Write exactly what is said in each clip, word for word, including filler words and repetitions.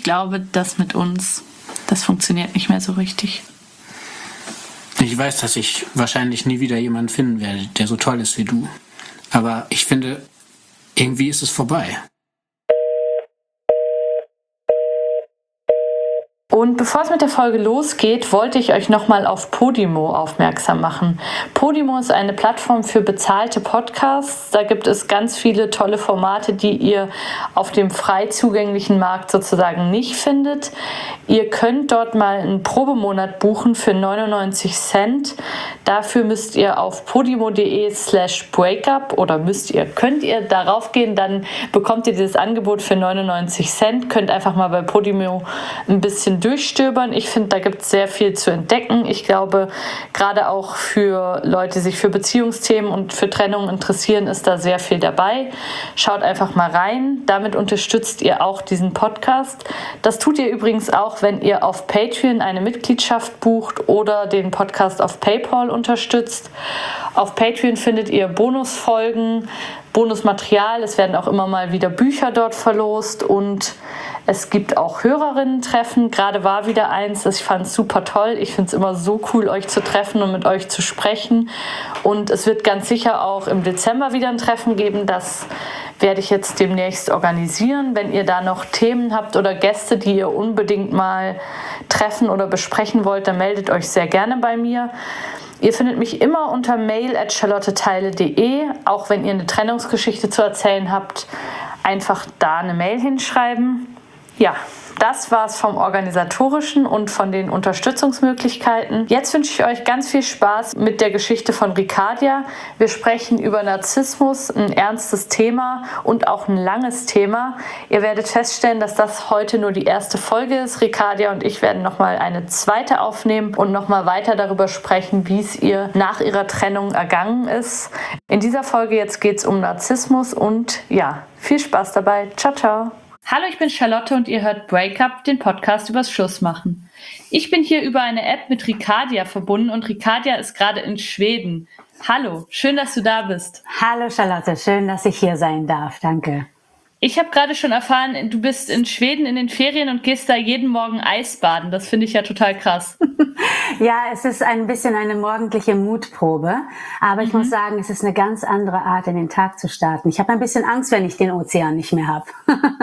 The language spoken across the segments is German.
ich glaube, das mit uns, das funktioniert nicht mehr so richtig. Ich weiß, dass ich wahrscheinlich nie wieder jemanden finden werde, der so toll ist wie du. Aber ich finde, irgendwie ist es vorbei. Und bevor es mit der Folge losgeht, wollte ich euch nochmal auf Podimo aufmerksam machen. Podimo ist eine Plattform für bezahlte Podcasts. Da gibt es ganz viele tolle Formate, die ihr auf dem frei zugänglichen Markt sozusagen nicht findet. Ihr könnt dort mal einen Probemonat buchen für neunundneunzig Cent. Dafür müsst ihr auf podimo.de slash breakup oder müsst ihr, könnt ihr darauf gehen, dann bekommt ihr dieses Angebot für neunundneunzig Cent. Könnt einfach mal bei Podimo ein bisschen durchstöbern. Ich finde, da gibt es sehr viel zu entdecken. Ich glaube, gerade auch für Leute, die sich für Beziehungsthemen und für Trennung interessieren, ist da sehr viel dabei. Schaut einfach mal rein. Damit unterstützt ihr auch diesen Podcast. Das tut ihr übrigens auch, wenn ihr auf Patreon eine Mitgliedschaft bucht oder den Podcast auf PayPal unterstützt. Auf Patreon findet ihr Bonusfolgen, Bonusmaterial. Es werden auch immer mal wieder Bücher dort verlost und es gibt auch Hörerinnen-Treffen. Gerade war wieder eins, das ich fand es super toll. Ich finde es immer so cool, euch zu treffen und mit euch zu sprechen. Und es wird ganz sicher auch im Dezember wieder ein Treffen geben. Das werde ich jetzt demnächst organisieren. Wenn ihr da noch Themen habt oder Gäste, die ihr unbedingt mal treffen oder besprechen wollt, dann meldet euch sehr gerne bei mir. Ihr findet mich immer unter mail at charlotteteile punkt de. Auch wenn ihr eine Trennungsgeschichte zu erzählen habt, einfach da eine Mail hinschreiben. Ja, das war's vom Organisatorischen und von den Unterstützungsmöglichkeiten. Jetzt wünsche ich euch ganz viel Spaß mit der Geschichte von Ricardia. Wir sprechen über Narzissmus, ein ernstes Thema und auch ein langes Thema. Ihr werdet feststellen, dass das heute nur die erste Folge ist. Ricardia und ich werden nochmal eine zweite aufnehmen und nochmal weiter darüber sprechen, wie es ihr nach ihrer Trennung ergangen ist. In dieser Folge jetzt geht es um Narzissmus und ja, viel Spaß dabei. Ciao, ciao. Hallo, ich bin Charlotte und ihr hört Breakup, den Podcast übers Schlussmachen. Ich bin hier über eine App mit Ricardia verbunden und Ricardia ist gerade in Schweden. Hallo, schön, dass du da bist. Hallo Charlotte, schön, dass ich hier sein darf, danke. Ich habe gerade schon erfahren, du bist in Schweden in den Ferien und gehst da jeden Morgen Eisbaden. Das finde ich ja total krass. Ja, es ist ein bisschen eine morgendliche Mutprobe, aber ich mhm. muss sagen, es ist eine ganz andere Art, in den Tag zu starten. Ich habe ein bisschen Angst, wenn ich den Ozean nicht mehr habe.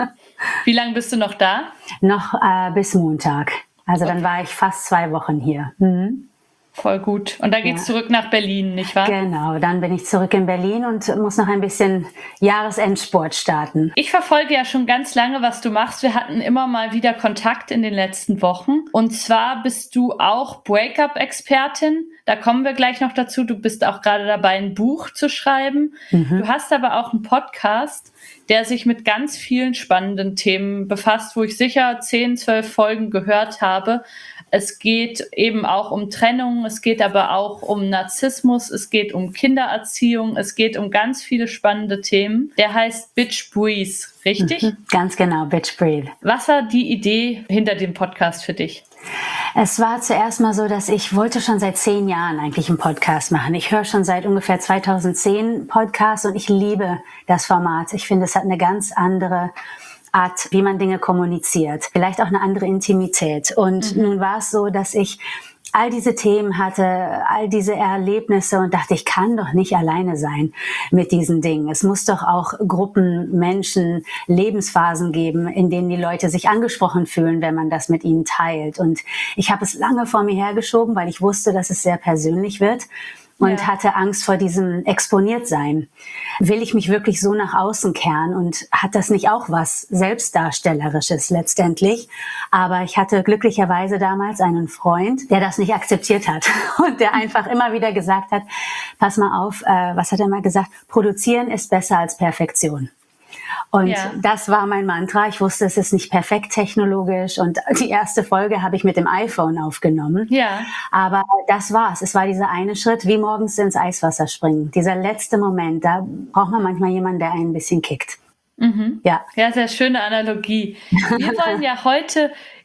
Wie lange bist du noch da? Noch äh, bis Montag. Also okay. Dann war ich fast zwei Wochen hier. Mhm. Voll gut. Und dann geht's ja. zurück nach Berlin, nicht wahr? Genau, dann bin ich zurück in Berlin und muss noch ein bisschen Jahresendsport starten. Ich verfolge ja schon ganz lange, was du machst. Wir hatten immer mal wieder Kontakt in den letzten Wochen. Und zwar bist du auch Breakup-Expertin. Da kommen wir gleich noch dazu. Du bist auch gerade dabei, ein Buch zu schreiben. Mhm. Du hast aber auch einen Podcast, der sich mit ganz vielen spannenden Themen befasst, wo ich sicher zehn, zwölf Folgen gehört habe. Es geht eben auch um Trennung, es geht aber auch um Narzissmus, es geht um Kindererziehung, es geht um ganz viele spannende Themen. Der heißt Bitch Breathe, richtig? Mhm, ganz genau, Bitch Breathe. Was war die Idee hinter dem Podcast für dich? Es war zuerst mal so, dass ich wollte schon seit zehn Jahren eigentlich einen Podcast machen. Ich höre schon seit ungefähr zweitausendzehn Podcasts und ich liebe das Format. Ich finde, es hat eine ganz andere Art, wie man Dinge kommuniziert. Vielleicht auch eine andere Intimität. Und mhm. nun war es so, dass ich all diese Themen hatte, all diese Erlebnisse und dachte, ich kann doch nicht alleine sein mit diesen Dingen. Es muss doch auch Gruppen, Menschen, Lebensphasen geben, in denen die Leute sich angesprochen fühlen, wenn man das mit ihnen teilt. Und ich habe es lange vor mir hergeschoben, weil ich wusste, dass es sehr persönlich wird. Und ja. hatte Angst vor diesem Exponiertsein. Will ich mich wirklich so nach außen kehren? Und hat das nicht auch was Selbstdarstellerisches letztendlich? Aber ich hatte glücklicherweise damals einen Freund, der das nicht akzeptiert hat. Und der einfach immer wieder gesagt hat, pass mal auf, äh, was hat er mal gesagt? Produzieren ist besser als Perfektion. Und ja. das war mein Mantra. Ich wusste, es ist nicht perfekt technologisch. Und die erste Folge habe ich mit dem iPhone aufgenommen. Ja. Aber das war's. Es war dieser eine Schritt, wie morgens ins Eiswasser springen. Dieser letzte Moment, da braucht man manchmal jemanden, der einen ein bisschen kickt. Mhm. Ja. Ja, sehr schöne Analogie. Wir wollen ja heute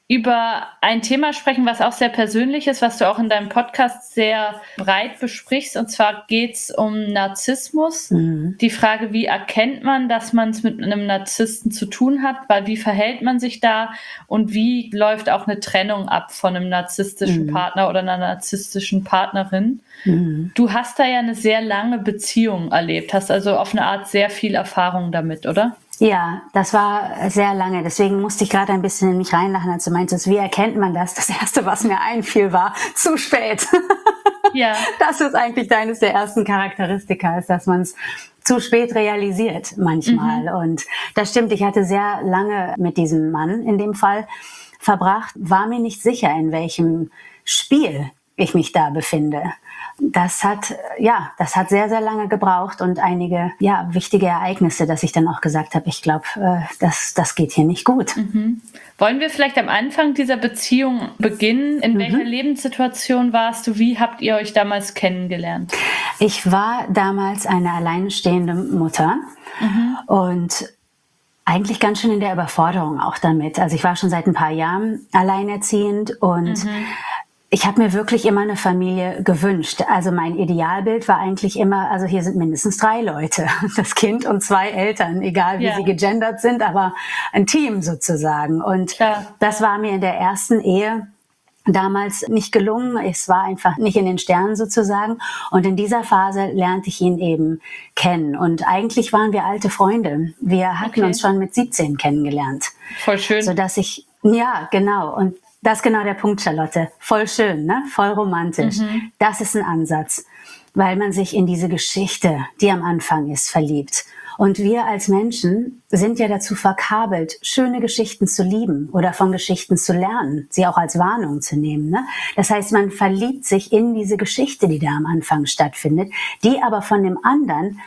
über ein Thema sprechen, was auch sehr persönlich ist, was du auch in deinem Podcast sehr breit besprichst. Und zwar geht es um Narzissmus. Mhm. Die Frage, wie erkennt man, dass man es mit einem Narzissten zu tun hat? Weil wie verhält man sich da? Und wie läuft auch eine Trennung ab von einem narzisstischen mhm. Partner oder einer narzisstischen Partnerin? Mhm. Du hast da ja eine sehr lange Beziehung erlebt, hast also auf eine Art sehr viel Erfahrung damit, oder? Ja, das war sehr lange. Deswegen musste ich gerade ein bisschen in mich reinlachen, als du meintest, wie erkennt man das? Das Erste, was mir einfiel, war zu spät. Ja. Das ist eigentlich eines der ersten Charakteristika, ist, dass man es zu spät realisiert manchmal. Mhm. Und das stimmt, ich hatte sehr lange mit diesem Mann in dem Fall verbracht, war mir nicht sicher, in welchem Spiel ich mich da befinde. Das hat, ja, das hat sehr, sehr lange gebraucht und einige, ja, wichtige Ereignisse, dass ich dann auch gesagt habe, ich glaube, äh, das, das geht hier nicht gut. Mhm. Wollen wir vielleicht am Anfang dieser Beziehung beginnen? In mhm. welcher Lebenssituation warst du? Wie habt ihr euch damals kennengelernt? Ich war damals eine alleinstehende Mutter mhm. und eigentlich ganz schön in der Überforderung auch damit. Also ich war schon seit ein paar Jahren alleinerziehend und mhm. ich habe mir wirklich immer eine Familie gewünscht. Also mein Idealbild war eigentlich immer, also hier sind mindestens drei Leute, das Kind und zwei Eltern, egal wie ja. sie gegendert sind, aber ein Team sozusagen. Und Klar. das war mir in der ersten Ehe damals nicht gelungen. Es war einfach nicht in den Sternen sozusagen. Und in dieser Phase lernte ich ihn eben kennen. Und eigentlich waren wir alte Freunde. Wir hatten okay. uns schon mit siebzehn kennengelernt. Voll schön. Sodass ich, ja, genau. Und das ist genau der Punkt, Charlotte. Voll schön, ne? Voll romantisch. Mhm. Das ist ein Ansatz, weil man sich in diese Geschichte, die am Anfang ist, verliebt. Und wir als Menschen sind ja dazu verkabelt, schöne Geschichten zu lieben oder von Geschichten zu lernen, sie auch als Warnung zu nehmen. Ne? Das heißt, man verliebt sich in diese Geschichte, die da am Anfang stattfindet, die aber von dem anderen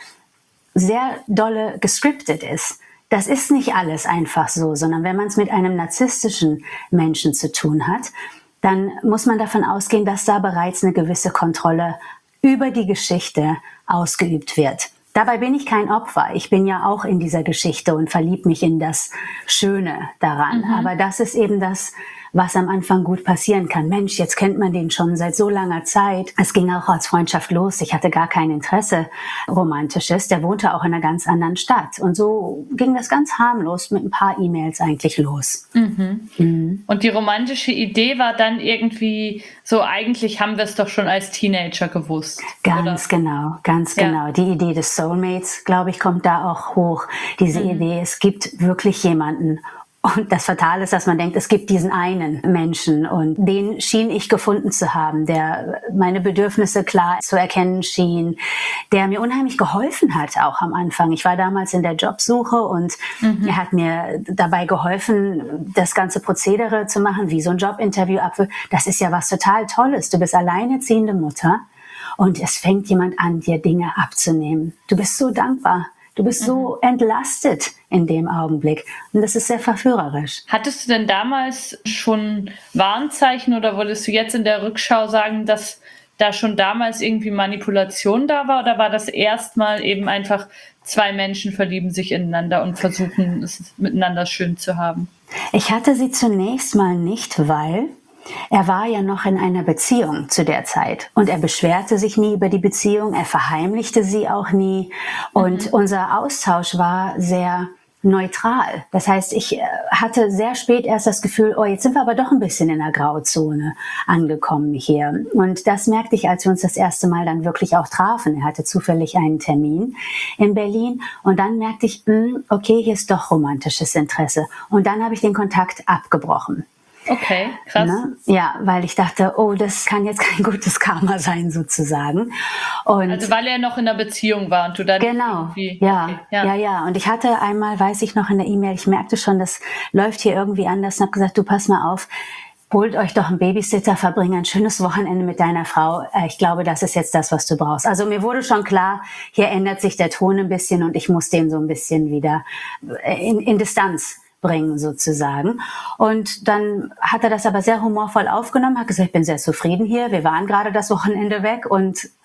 sehr dolle gescriptet ist. Das ist nicht alles einfach so, sondern wenn man es mit einem narzisstischen Menschen zu tun hat, dann muss man davon ausgehen, dass da bereits eine gewisse Kontrolle über die Geschichte ausgeübt wird. Dabei bin ich kein Opfer. Ich bin ja auch in dieser Geschichte und verliebe mich in das Schöne daran. Mhm. Aber das ist eben das, was am Anfang gut passieren kann. Mensch, jetzt kennt man den schon seit so langer Zeit. Es ging auch als Freundschaft los. Ich hatte gar kein Interesse Romantisches. Der wohnte auch in einer ganz anderen Stadt. Und so ging das ganz harmlos mit ein paar E-Mails eigentlich los. Mhm. Mhm. Und die romantische Idee war dann irgendwie so, eigentlich haben wir es doch schon als Teenager gewusst. Ganz oder? genau, ganz ja. genau. Die Idee des Soulmates, glaube ich, kommt da auch hoch. Diese mhm. Idee, es gibt wirklich jemanden. Und das Fatale ist, dass man denkt, es gibt diesen einen Menschen und den schien ich gefunden zu haben, der meine Bedürfnisse klar zu erkennen schien, der mir unheimlich geholfen hat, auch am Anfang. Ich war damals in der Jobsuche und mhm. er hat mir dabei geholfen, das ganze Prozedere zu machen, wie so ein Jobinterview ab. Das ist ja was total Tolles. Du bist alleinerziehende Mutter und es fängt jemand an, dir Dinge abzunehmen. Du bist so dankbar. Du bist so mhm. entlastet in dem Augenblick. Und das ist sehr verführerisch. Hattest du denn damals schon Warnzeichen oder wolltest du jetzt in der Rückschau sagen, dass da schon damals irgendwie Manipulation da war? Oder war das erstmal eben einfach, zwei Menschen verlieben sich ineinander und versuchen, es miteinander schön zu haben? Ich hatte sie zunächst mal nicht, weil er war ja noch in einer Beziehung zu der Zeit und er beschwerte sich nie über die Beziehung, er verheimlichte sie auch nie und mhm. unser Austausch war sehr neutral. Das heißt, ich hatte sehr spät erst das Gefühl, oh, jetzt sind wir aber doch ein bisschen in der Grauzone angekommen hier. Und das merkte ich, als wir uns das erste Mal dann wirklich auch trafen. Er hatte zufällig einen Termin in Berlin und dann merkte ich, mh, okay, hier ist doch romantisches Interesse. Und dann habe ich den Kontakt abgebrochen. Okay, krass. Ne? Ja, weil ich dachte, oh, das kann jetzt kein gutes Karma sein, sozusagen. Und also weil er noch in einer Beziehung war und du dann genau, ja, okay, ja, ja, ja. Und ich hatte einmal, weiß ich noch in der E-Mail, ich merkte schon, das läuft hier irgendwie anders und habe gesagt, du pass mal auf, holt euch doch einen Babysitter, verbringe ein schönes Wochenende mit deiner Frau. Ich glaube, das ist jetzt das, was du brauchst. Also mir wurde schon klar, hier ändert sich der Ton ein bisschen und ich muss den so ein bisschen wieder in, in Distanz bringen sozusagen. Und dann hat er das aber sehr humorvoll aufgenommen, hat gesagt, ich bin sehr zufrieden hier, wir waren gerade das Wochenende weg und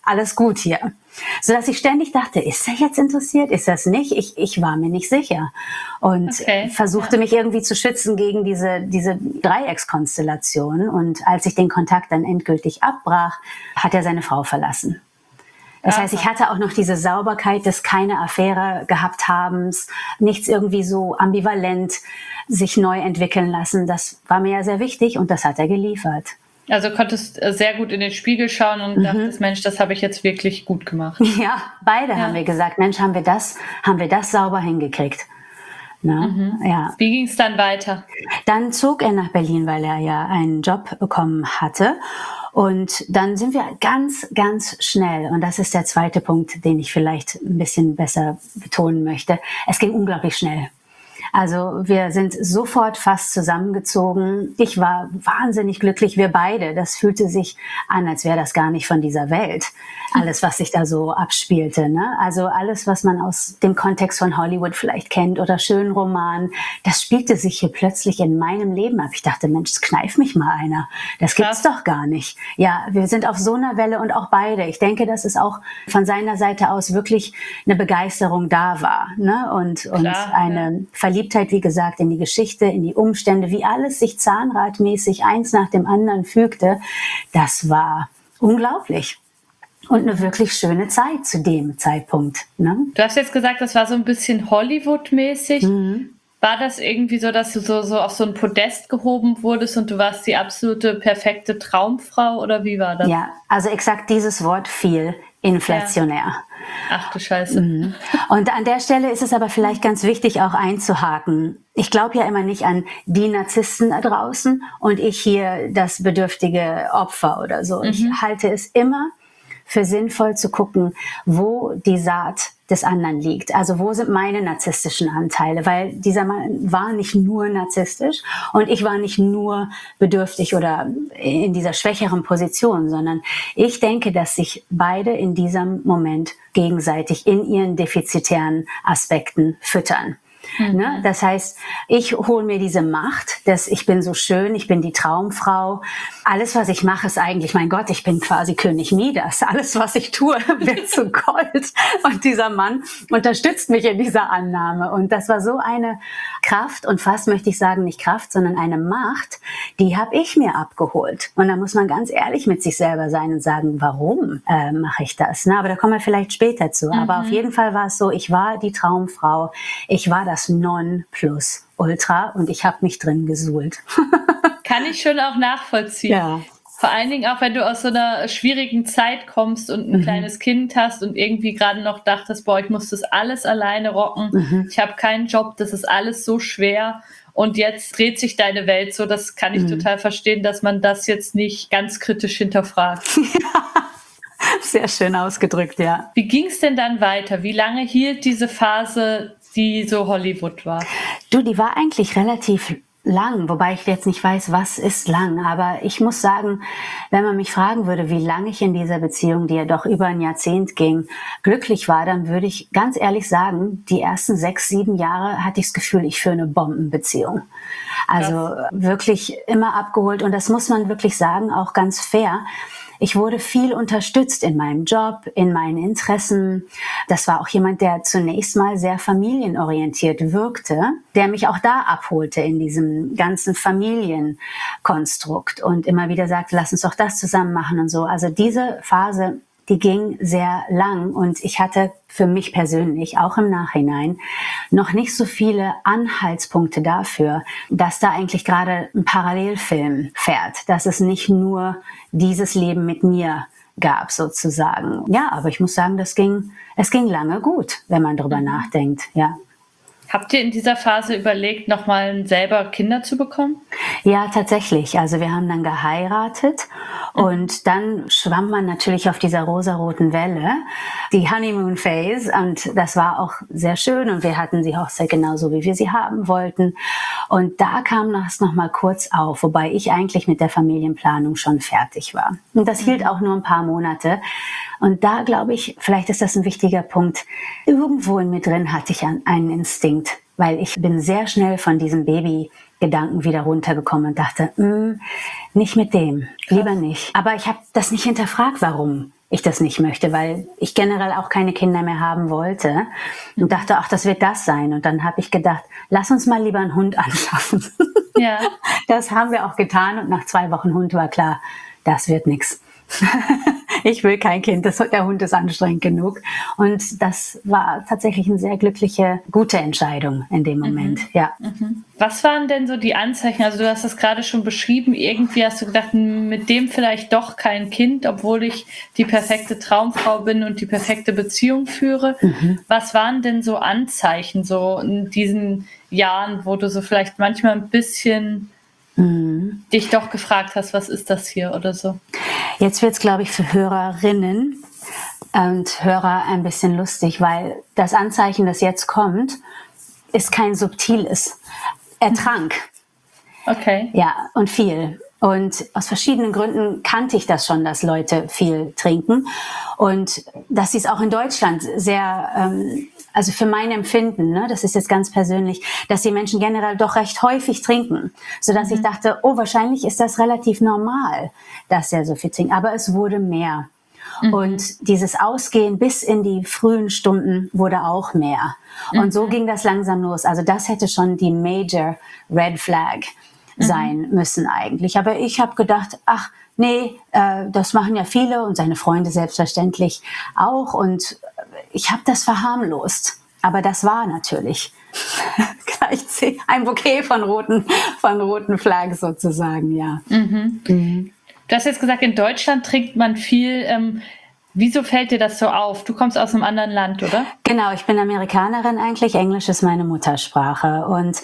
alles gut hier. Sodass ich ständig dachte, ist er jetzt interessiert, ist er es nicht? Ich, ich war mir nicht sicher. Und okay, versuchte ja. mich irgendwie zu schützen gegen diese, diese Dreieckskonstellation. Und als ich den Kontakt dann endgültig abbrach, hat er seine Frau verlassen. Das heißt, ich hatte auch noch diese Sauberkeit des keine Affäre gehabt habens, nichts irgendwie so ambivalent sich neu entwickeln lassen. Das war mir ja sehr wichtig und das hat er geliefert. Also konntest sehr gut in den Spiegel schauen und mhm. dachtest, Mensch, das habe ich jetzt wirklich gut gemacht. Ja, beide ja. haben wir gesagt, Mensch, haben wir das, haben wir das sauber hingekriegt. Na, mhm. ja. Wie ging es dann weiter? Dann zog er nach Berlin, weil er ja einen Job bekommen hatte. Und dann sind wir ganz, ganz schnell, und das ist der zweite Punkt, den ich vielleicht ein bisschen besser betonen möchte, es ging unglaublich schnell. Also wir sind sofort fast zusammengezogen. Ich war wahnsinnig glücklich, wir beide. Das fühlte sich an, als wäre das gar nicht von dieser Welt. Alles, was sich da so abspielte, ne? Also alles, was man aus dem Kontext von Hollywood vielleicht kennt oder schönen Romanen, das spielte sich hier plötzlich in meinem Leben ab. Ich dachte, Mensch, es kneift mich mal einer. Das gibt's doch gar nicht. Ja, wir sind auf so einer Welle und auch beide. Ich denke, dass es auch von seiner Seite aus wirklich eine Begeisterung da war, ne? Und, und Klar, eine ja. Verliebtheit, wie gesagt, in die Geschichte, in die Umstände, wie alles sich zahnradmäßig eins nach dem anderen fügte. Das war unglaublich. Und eine wirklich schöne Zeit zu dem Zeitpunkt. Ne? Du hast jetzt gesagt, das war so ein bisschen Hollywood-mäßig. Mhm. War das irgendwie so, dass du so, so auf so ein Podest gehoben wurdest und du warst die absolute perfekte Traumfrau oder wie war das? Ja, also exakt dieses Wort fiel inflationär. Ja. Ach du Scheiße. Mhm. Und an der Stelle ist es aber vielleicht ganz wichtig, auch einzuhaken. Ich glaube ja immer nicht an die Narzissten da draußen und ich hier das bedürftige Opfer oder so. Mhm. Ich halte es immer für sinnvoll zu gucken, wo die Saat des anderen liegt. Also wo sind meine narzisstischen Anteile? Weil dieser Mann war nicht nur narzisstisch und ich war nicht nur bedürftig oder in dieser schwächeren Position, sondern ich denke, dass sich beide in diesem Moment gegenseitig in ihren defizitären Aspekten füttern. Mhm. Ne? Das heißt, ich hole mir diese Macht, dass ich bin so schön, ich bin die Traumfrau. Alles, was ich mache, ist eigentlich, mein Gott, ich bin quasi König Midas. Alles, was ich tue, wird zu Gold. Und dieser Mann unterstützt mich in dieser Annahme. Und das war so eine Kraft und fast möchte ich sagen, nicht Kraft, sondern eine Macht, die habe ich mir abgeholt. Und da muss man ganz ehrlich mit sich selber sein und sagen, warum äh, mache ich das? Na, aber da kommen wir vielleicht später zu. Mhm. Aber auf jeden Fall war es so, ich war die Traumfrau, ich war das Non-Plus-Ultra und ich habe mich drin gesuhlt. Kann ich schon auch nachvollziehen. Ja. Vor allen Dingen auch, wenn du aus so einer schwierigen Zeit kommst und ein mhm. kleines Kind hast und irgendwie gerade noch dachtest, boah, ich muss das alles alleine rocken. Mhm. Ich habe keinen Job, das ist alles so schwer. Und jetzt dreht sich deine Welt so, das kann ich mhm. total verstehen, dass man das jetzt nicht ganz kritisch hinterfragt. Sehr schön ausgedrückt, ja. Wie ging es denn dann weiter? Wie lange hielt diese Phase, die so Hollywood war? Du, die war eigentlich relativ lang, wobei ich jetzt nicht weiß, was ist lang. Aber ich muss sagen, wenn man mich fragen würde, wie lange ich in dieser Beziehung, die ja doch über ein Jahrzehnt ging, glücklich war, dann würde ich ganz ehrlich sagen, die ersten sechs, sieben Jahre hatte ich das Gefühl, ich führe eine Bombenbeziehung. Also ja. wirklich immer abgeholt. Und das muss man wirklich sagen, auch ganz fair. Ich wurde viel unterstützt in meinem Job, in meinen Interessen. Das war auch jemand, der zunächst mal sehr familienorientiert wirkte, der mich auch da abholte in diesem ganzen Familienkonstrukt und immer wieder sagte, lass uns doch das zusammen machen und so. Also diese Phase, die ging sehr lang und ich hatte für mich persönlich, auch im Nachhinein, noch nicht so viele Anhaltspunkte dafür, dass da eigentlich gerade ein Parallelfilm fährt, dass es nicht nur dieses Leben mit mir gab sozusagen. Ja, aber ich muss sagen, das ging, es ging lange gut, wenn man drüber mhm. nachdenkt, ja. Habt ihr in dieser Phase überlegt, nochmal selber Kinder zu bekommen? Ja, tatsächlich. Also wir haben dann geheiratet und dann schwamm man natürlich auf dieser rosaroten Welle, die Honeymoon Phase, und das war auch sehr schön und wir hatten die Hochzeit genauso, wie wir sie haben wollten. Und da kam das nochmal kurz auf, wobei ich eigentlich mit der Familienplanung schon fertig war. Und das hielt auch nur ein paar Monate. Und da glaube ich, vielleicht ist das ein wichtiger Punkt, irgendwo in mir drin hatte ich einen Instinkt, weil ich bin sehr schnell von diesem Baby-Gedanken wieder runtergekommen und dachte, mm, nicht mit dem, lieber nicht. Aber ich habe das nicht hinterfragt, warum ich das nicht möchte, weil ich generell auch keine Kinder mehr haben wollte und dachte, ach, das wird das sein. Und dann habe ich gedacht, lass uns mal lieber einen Hund anschaffen. Ja. Das haben wir auch getan und nach zwei Wochen Hund war klar, das wird nix. Ich will kein Kind, das, der Hund ist anstrengend genug. Und das war tatsächlich eine sehr glückliche, gute Entscheidung in dem Moment. Mhm. Ja. Mhm. Was waren denn so die Anzeichen? Also du hast es gerade schon beschrieben, irgendwie hast du gedacht, mit dem vielleicht doch kein Kind, obwohl ich die perfekte Traumfrau bin und die perfekte Beziehung führe. Mhm. Was waren denn so Anzeichen so in diesen Jahren, wo du so vielleicht manchmal ein bisschen mhm. dich doch gefragt hast, was ist das hier oder so? Jetzt wird es, glaube ich, für Hörerinnen und Hörer ein bisschen lustig, weil das Anzeichen, das jetzt kommt, ist kein subtiles. Er trank. Okay. Ja, und viel. Und aus verschiedenen Gründen kannte ich das schon, dass Leute viel trinken. Und dass sie es auch in Deutschland sehr, ähm, also für mein Empfinden, ne, das ist jetzt ganz persönlich, dass die Menschen generell doch recht häufig trinken. Sodass mhm. ich dachte, oh, wahrscheinlich ist das relativ normal, dass er so viel trinkt. Aber es wurde mehr. Mhm. Und dieses Ausgehen bis in die frühen Stunden wurde auch mehr. Mhm. Und so ging das langsam los. Also das hätte schon die Major Red Flag sein mhm. müssen eigentlich. Aber ich habe gedacht, ach nee, äh, das machen ja viele und seine Freunde selbstverständlich auch. Und ich habe das verharmlost. Aber das war natürlich gleich ein Bouquet von roten, von roten Flags sozusagen, ja. Mhm. Mhm. Du hast jetzt gesagt, in Deutschland trinkt man viel. Ähm, wieso fällt dir das so auf? Du kommst aus einem anderen Land, oder? Genau, ich bin Amerikanerin eigentlich. Englisch ist meine Muttersprache. Und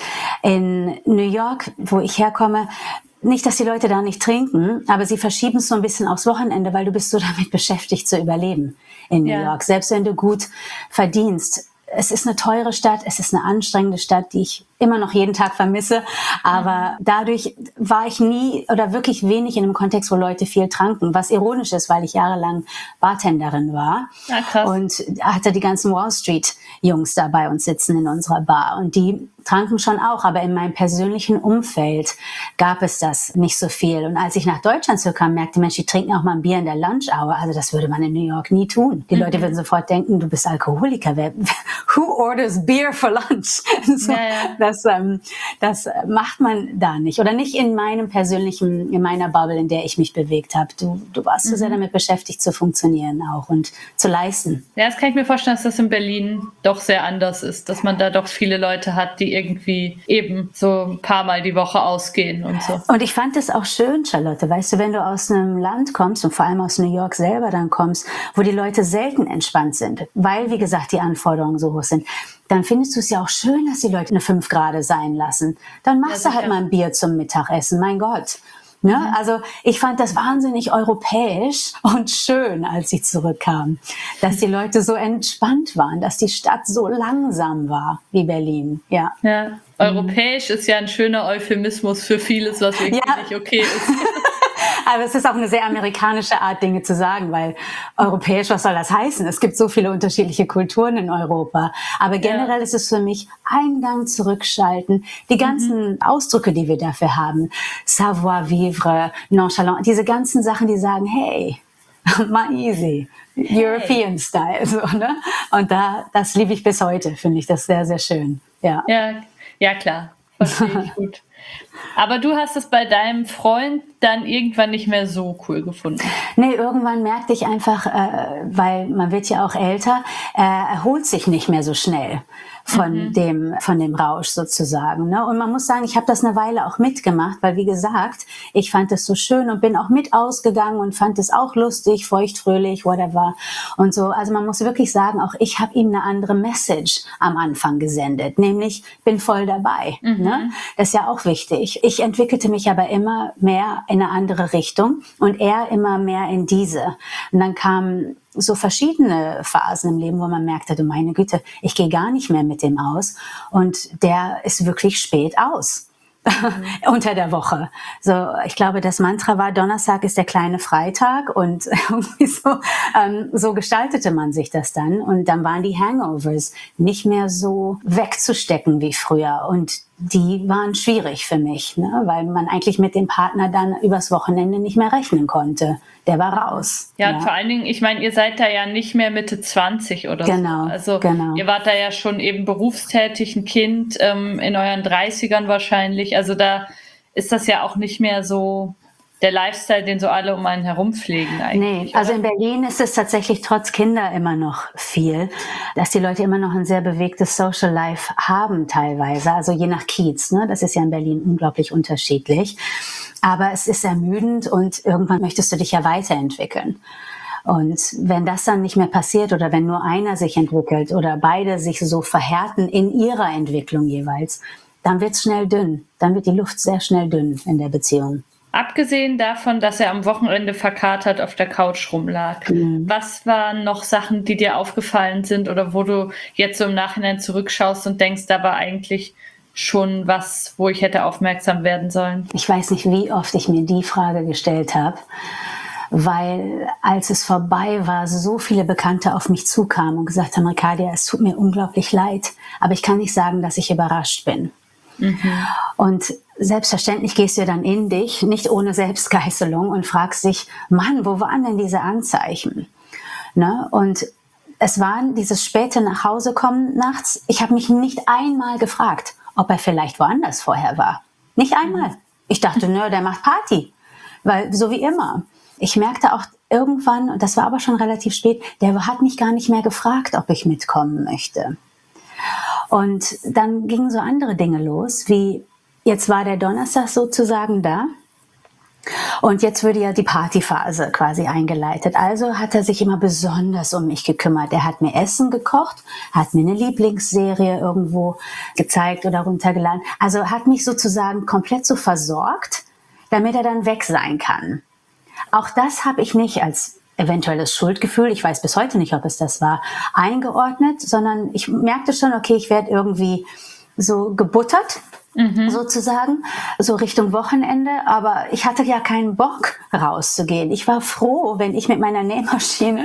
in New York, wo ich herkomme, nicht, dass die Leute da nicht trinken, aber sie verschieben es so ein bisschen aufs Wochenende, weil du bist so damit beschäftigt zu überleben in New ja. York. Selbst wenn du gut verdienst. Es ist eine teure Stadt, es ist eine anstrengende Stadt, die ich immer noch jeden Tag vermisse. Aber dadurch war ich nie oder wirklich wenig in einem Kontext, wo Leute viel tranken. Was ironisch ist, weil ich jahrelang Bartenderin war. Ja, krass. Und hatte die ganzen Wall Street Jungs da bei uns sitzen in unserer Bar. Und die tranken schon auch, aber in meinem persönlichen Umfeld gab es das nicht so viel. Und als ich nach Deutschland zurückkam, merkte Mensch, die trinken auch mal ein Bier in der Lunch Hour. Also das würde man in New York nie tun. Die mhm. Leute würden sofort denken, du bist Alkoholiker. Wer, who orders beer for lunch? So, ja, ja. Das, ähm, das macht man da nicht. Oder nicht in meinem persönlichen, in meiner Bubble, in der ich mich bewegt habe. Du, du warst mhm. so sehr damit beschäftigt, zu funktionieren auch und zu leisten. Ja, das kann ich mir vorstellen, dass das in Berlin doch sehr anders ist. Dass man da doch viele Leute hat, die irgendwie eben so ein paar Mal die Woche ausgehen und so. Und ich fand es auch schön, Charlotte, weißt du, wenn du aus einem Land kommst und vor allem aus New York selber dann kommst, wo die Leute selten entspannt sind, weil, wie gesagt, die Anforderungen so hoch sind, dann findest du es ja auch schön, dass die Leute eine fünf Grad sein lassen. Dann machst ja, du halt mal ein Bier zum Mittagessen, mein Gott. Ne? Mhm. Also ich fand das wahnsinnig europäisch und schön, als ich zurückkam, dass die Leute so entspannt waren, dass die Stadt so langsam war wie Berlin. Ja, ja. Europäisch mhm. ist ja ein schöner Euphemismus für vieles, was wirklich ja. nicht okay ist. Aber es ist auch eine sehr amerikanische Art, Dinge zu sagen, weil europäisch, was soll das heißen? Es gibt so viele unterschiedliche Kulturen in Europa. Aber generell ja. ist es für mich ein Gang zurückschalten. Die ganzen mhm. Ausdrücke, die wir dafür haben, savoir-vivre, nonchalant, diese ganzen Sachen, die sagen, hey, mal easy, European hey. Style. So, ne? Und da, das liebe ich bis heute, finde ich das sehr, sehr schön. Ja, ja, ja klar, verstehe ich gut. Aber du hast es bei deinem Freund dann irgendwann nicht mehr so cool gefunden. Nee, irgendwann merkte ich einfach, äh, weil man wird ja auch älter, er erholt sich nicht mehr so schnell von mhm. dem von dem Rausch sozusagen. Ne? Und man muss sagen, ich habe das eine Weile auch mitgemacht, weil wie gesagt, ich fand es so schön und bin auch mit ausgegangen und fand es auch lustig, feuchtfröhlich, whatever und so. Also man muss wirklich sagen, auch ich habe ihm eine andere Message am Anfang gesendet, nämlich bin voll dabei. Mhm. Ne? Das ist ja auch wichtig. Ich entwickelte mich aber immer mehr in eine andere Richtung und er immer mehr in diese. Und dann kamen so verschiedene Phasen im Leben, wo man merkte, du meine Güte, ich gehe gar nicht mehr mit dem aus und der ist wirklich spät aus. Mhm. Unter der Woche. So, ich glaube, das Mantra war, Donnerstag ist der kleine Freitag und irgendwie so, ähm, so gestaltete man sich das dann und dann waren die Hangovers nicht mehr so wegzustecken wie früher und die waren schwierig für mich, ne? Weil man eigentlich mit dem Partner dann übers Wochenende nicht mehr rechnen konnte. Der war raus. Ja, ja. Vor allen Dingen, ich meine, ihr seid da ja nicht mehr Mitte zwanzig oder genau, so. Also genau. Ihr wart da ja schon eben berufstätig, ein Kind, ähm, in euren dreißigern wahrscheinlich. Also da ist das ja auch nicht mehr so der Lifestyle, den so alle um einen herum pflegen eigentlich. Nee, also in Berlin ist es tatsächlich trotz Kinder immer noch viel, dass die Leute immer noch ein sehr bewegtes Social Life haben teilweise, also je nach Kiez, ne? Das ist ja in Berlin unglaublich unterschiedlich. Aber es ist ermüdend und irgendwann möchtest du dich ja weiterentwickeln. Und wenn das dann nicht mehr passiert oder wenn nur einer sich entwickelt oder beide sich so verhärten in ihrer Entwicklung jeweils, dann wird es schnell dünn. Dann wird die Luft sehr schnell dünn in der Beziehung. Abgesehen davon, dass er am Wochenende verkatert auf der Couch rumlag, mhm. was waren noch Sachen, die dir aufgefallen sind oder wo du jetzt so im Nachhinein zurückschaust und denkst, da war eigentlich schon was, wo ich hätte aufmerksam werden sollen? Ich weiß nicht, wie oft ich mir die Frage gestellt habe, weil als es vorbei war, so viele Bekannte auf mich zukamen und gesagt haben, Ricardia, es tut mir unglaublich leid, aber ich kann nicht sagen, dass ich überrascht bin. Mhm. Und selbstverständlich gehst du dann in dich, nicht ohne Selbstgeißelung und fragst dich, Mann, wo waren denn diese Anzeichen? Ne? Und es waren dieses späte Nachhausekommen nachts. Ich habe mich nicht einmal gefragt, ob er vielleicht woanders vorher war. Nicht einmal. Ich dachte, nö, der macht Party. Weil so wie immer. Ich merkte auch irgendwann, und das war aber schon relativ spät, der hat mich gar nicht mehr gefragt, ob ich mitkommen möchte. Und dann gingen so andere Dinge los, wie jetzt war der Donnerstag sozusagen da und jetzt würde ja die Partyphase quasi eingeleitet. Also hat er sich immer besonders um mich gekümmert. Er hat mir Essen gekocht, hat mir eine Lieblingsserie irgendwo gezeigt oder runtergeladen. Also hat mich sozusagen komplett so versorgt, damit er dann weg sein kann. Auch das habe ich nicht als eventuelles Schuldgefühl, ich weiß bis heute nicht, ob es das war, eingeordnet, sondern ich merkte schon, okay, ich werde irgendwie so gebuttert, mhm. sozusagen, so Richtung Wochenende, aber ich hatte ja keinen Bock rauszugehen. Ich war froh, wenn ich mit meiner Nähmaschine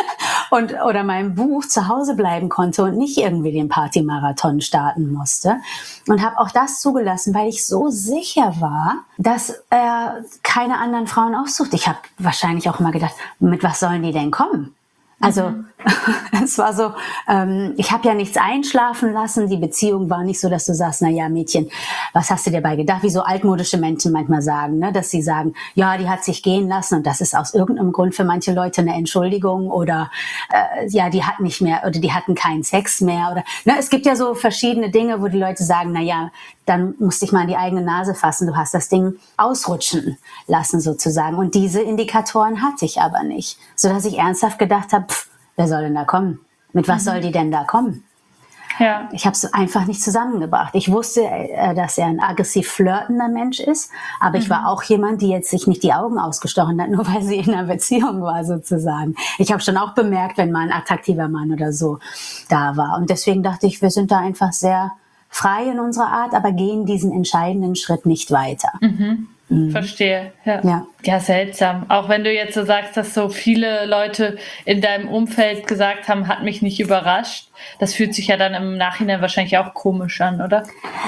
und oder meinem Buch zu Hause bleiben konnte und nicht irgendwie den Partymarathon starten musste. Und habe auch das zugelassen, weil ich so sicher war, dass er keine anderen Frauen aufsucht. Ich habe wahrscheinlich auch immer gedacht, mit was sollen die denn kommen? Also mhm. es war so, ähm, ich habe ja nichts einschlafen lassen. Die Beziehung war nicht so, dass du sagst, na ja, Mädchen, was hast du dir dabei gedacht? Wie so altmodische Menschen manchmal sagen, ne? Dass sie sagen, ja, die hat sich gehen lassen und das ist aus irgendeinem Grund für manche Leute eine Entschuldigung oder äh, ja, die hat nicht mehr oder die hatten keinen Sex mehr oder ne? Es gibt ja so verschiedene Dinge, wo die Leute sagen, na ja, dann musst dich mal an die eigene Nase fassen. Du hast das Ding ausrutschen lassen sozusagen. Und diese Indikatoren hatte ich aber nicht, sodass ich ernsthaft gedacht habe, pff, wer soll denn da kommen? Mit was mhm. soll die denn da kommen? Ja. Ich habe es einfach nicht zusammengebracht. Ich wusste, äh, dass er ein aggressiv flirtender Mensch ist, aber mhm. ich war auch jemand, die jetzt sich nicht die Augen ausgestochen hat, nur weil sie in einer Beziehung war sozusagen. Ich habe schon auch bemerkt, wenn mal ein attraktiver Mann oder so da war. Und deswegen dachte ich, wir sind da einfach sehr frei in unserer Art, aber gehen diesen entscheidenden Schritt nicht weiter. Mhm. Mhm. Verstehe. Ja. Ja. Ja, seltsam. Auch wenn du jetzt so sagst, dass so viele Leute in deinem Umfeld gesagt haben, hat mich nicht überrascht. Das fühlt sich ja dann im Nachhinein wahrscheinlich auch komisch an, oder?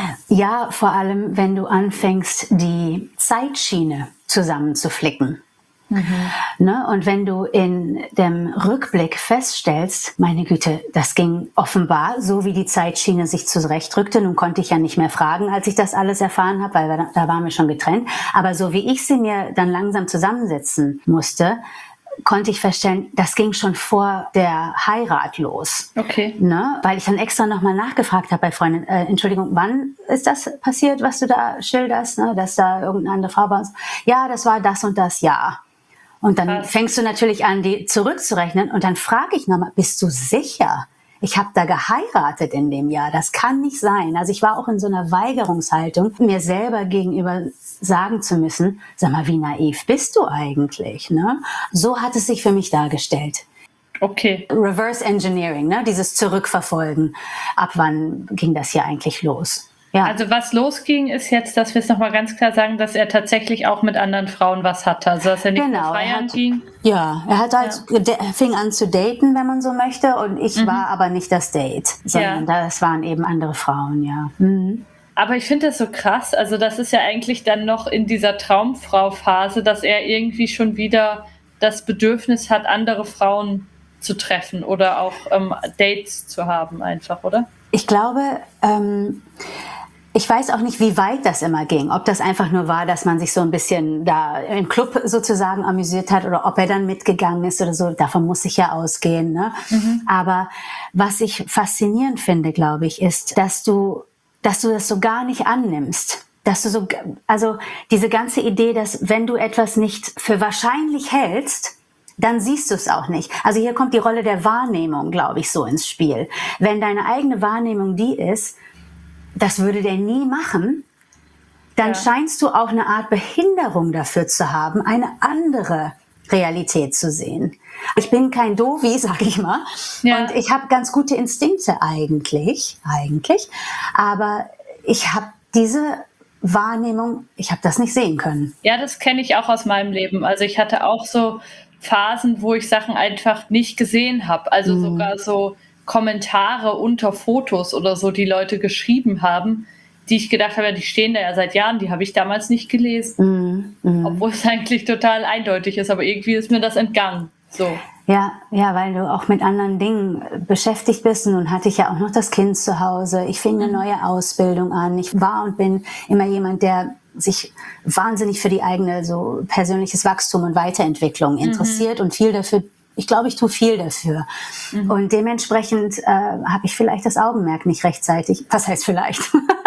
Ja, vor allem, wenn du anfängst, die Zeitschiene zusammenzuflicken. Mhm. Ne? Und wenn du in dem Rückblick feststellst, meine Güte, das ging offenbar, so wie die Zeitschiene sich zurechtrückte. Nun konnte ich ja nicht mehr fragen, als ich das alles erfahren habe, weil wir, da waren wir schon getrennt. Aber so wie ich sie mir dann langsam zusammensetzen musste, konnte ich feststellen, das ging schon vor der Heirat los. Okay. Ne? Weil ich dann extra nochmal nachgefragt habe bei Freunden, äh, Entschuldigung, wann ist das passiert, was du da schilderst, ne? Dass da irgendeine andere Frau war? Ja, das war das und das Jahr. Und dann Krass. Fängst du natürlich an, die zurückzurechnen. Und dann frage ich nochmal, bist du sicher? Ich habe da geheiratet in dem Jahr. Das kann nicht sein. Also ich war auch in so einer Weigerungshaltung, mir selber gegenüber sagen zu müssen, sag mal, wie naiv bist du eigentlich? Ne? So hat es sich für mich dargestellt. Okay. Reverse Engineering, ne? Dieses Zurückverfolgen. Ab wann ging das hier eigentlich los? Ja. Also was losging, ist jetzt, dass wir es nochmal ganz klar sagen, dass er tatsächlich auch mit anderen Frauen was hatte. Also dass er nicht genau, nur feiern hat, ging. Ja, er hat halt ja. fing an zu daten, wenn man so möchte. Und ich mhm. war aber nicht das Date, sondern ja. das waren eben andere Frauen, ja. Mhm. Aber ich finde das so krass. Also das ist ja eigentlich dann noch in dieser Traumfrau-Phase, dass er irgendwie schon wieder das Bedürfnis hat, andere Frauen zu treffen oder auch ähm, Dates zu haben einfach, oder? Ich glaube, ähm, ich weiß auch nicht, wie weit das immer ging. Ob das einfach nur war, dass man sich so ein bisschen da im Club sozusagen amüsiert hat oder ob er dann mitgegangen ist oder so. Davon muss ich ja ausgehen. Ne? Mhm. Aber was ich faszinierend finde, glaube ich, ist, dass du, dass du das so gar nicht annimmst. Dass du so, also diese ganze Idee, dass wenn du etwas nicht für wahrscheinlich hältst, dann siehst du es auch nicht. Also hier kommt die Rolle der Wahrnehmung, glaube ich, so ins Spiel. Wenn deine eigene Wahrnehmung die ist, das würde der nie machen, dann ja. scheinst du auch eine Art Behinderung dafür zu haben, eine andere Realität zu sehen. Ich bin kein Dovi, sag ich mal, ja. und ich habe ganz gute Instinkte eigentlich, eigentlich, aber ich habe diese Wahrnehmung, ich habe das nicht sehen können. Ja, das kenne ich auch aus meinem Leben. Also ich hatte auch so Phasen, wo ich Sachen einfach nicht gesehen habe. Also mhm. sogar so Kommentare unter Fotos oder so, die Leute geschrieben haben, die ich gedacht habe, die stehen da ja seit Jahren, die habe ich damals nicht gelesen. Mhm. Mhm. Obwohl es eigentlich total eindeutig ist, aber irgendwie ist mir das entgangen. So. Ja, ja, weil du auch mit anderen Dingen beschäftigt bist. Und nun hatte ich ja auch noch das Kind zu Hause. Ich fing eine neue Ausbildung an. Ich war und bin immer jemand, der sich wahnsinnig für die eigene so persönliches Wachstum und Weiterentwicklung interessiert mhm. und viel dafür, ich glaube, ich tue viel dafür. Mhm. Und dementsprechend äh, habe ich vielleicht das Augenmerk nicht rechtzeitig, was heißt vielleicht?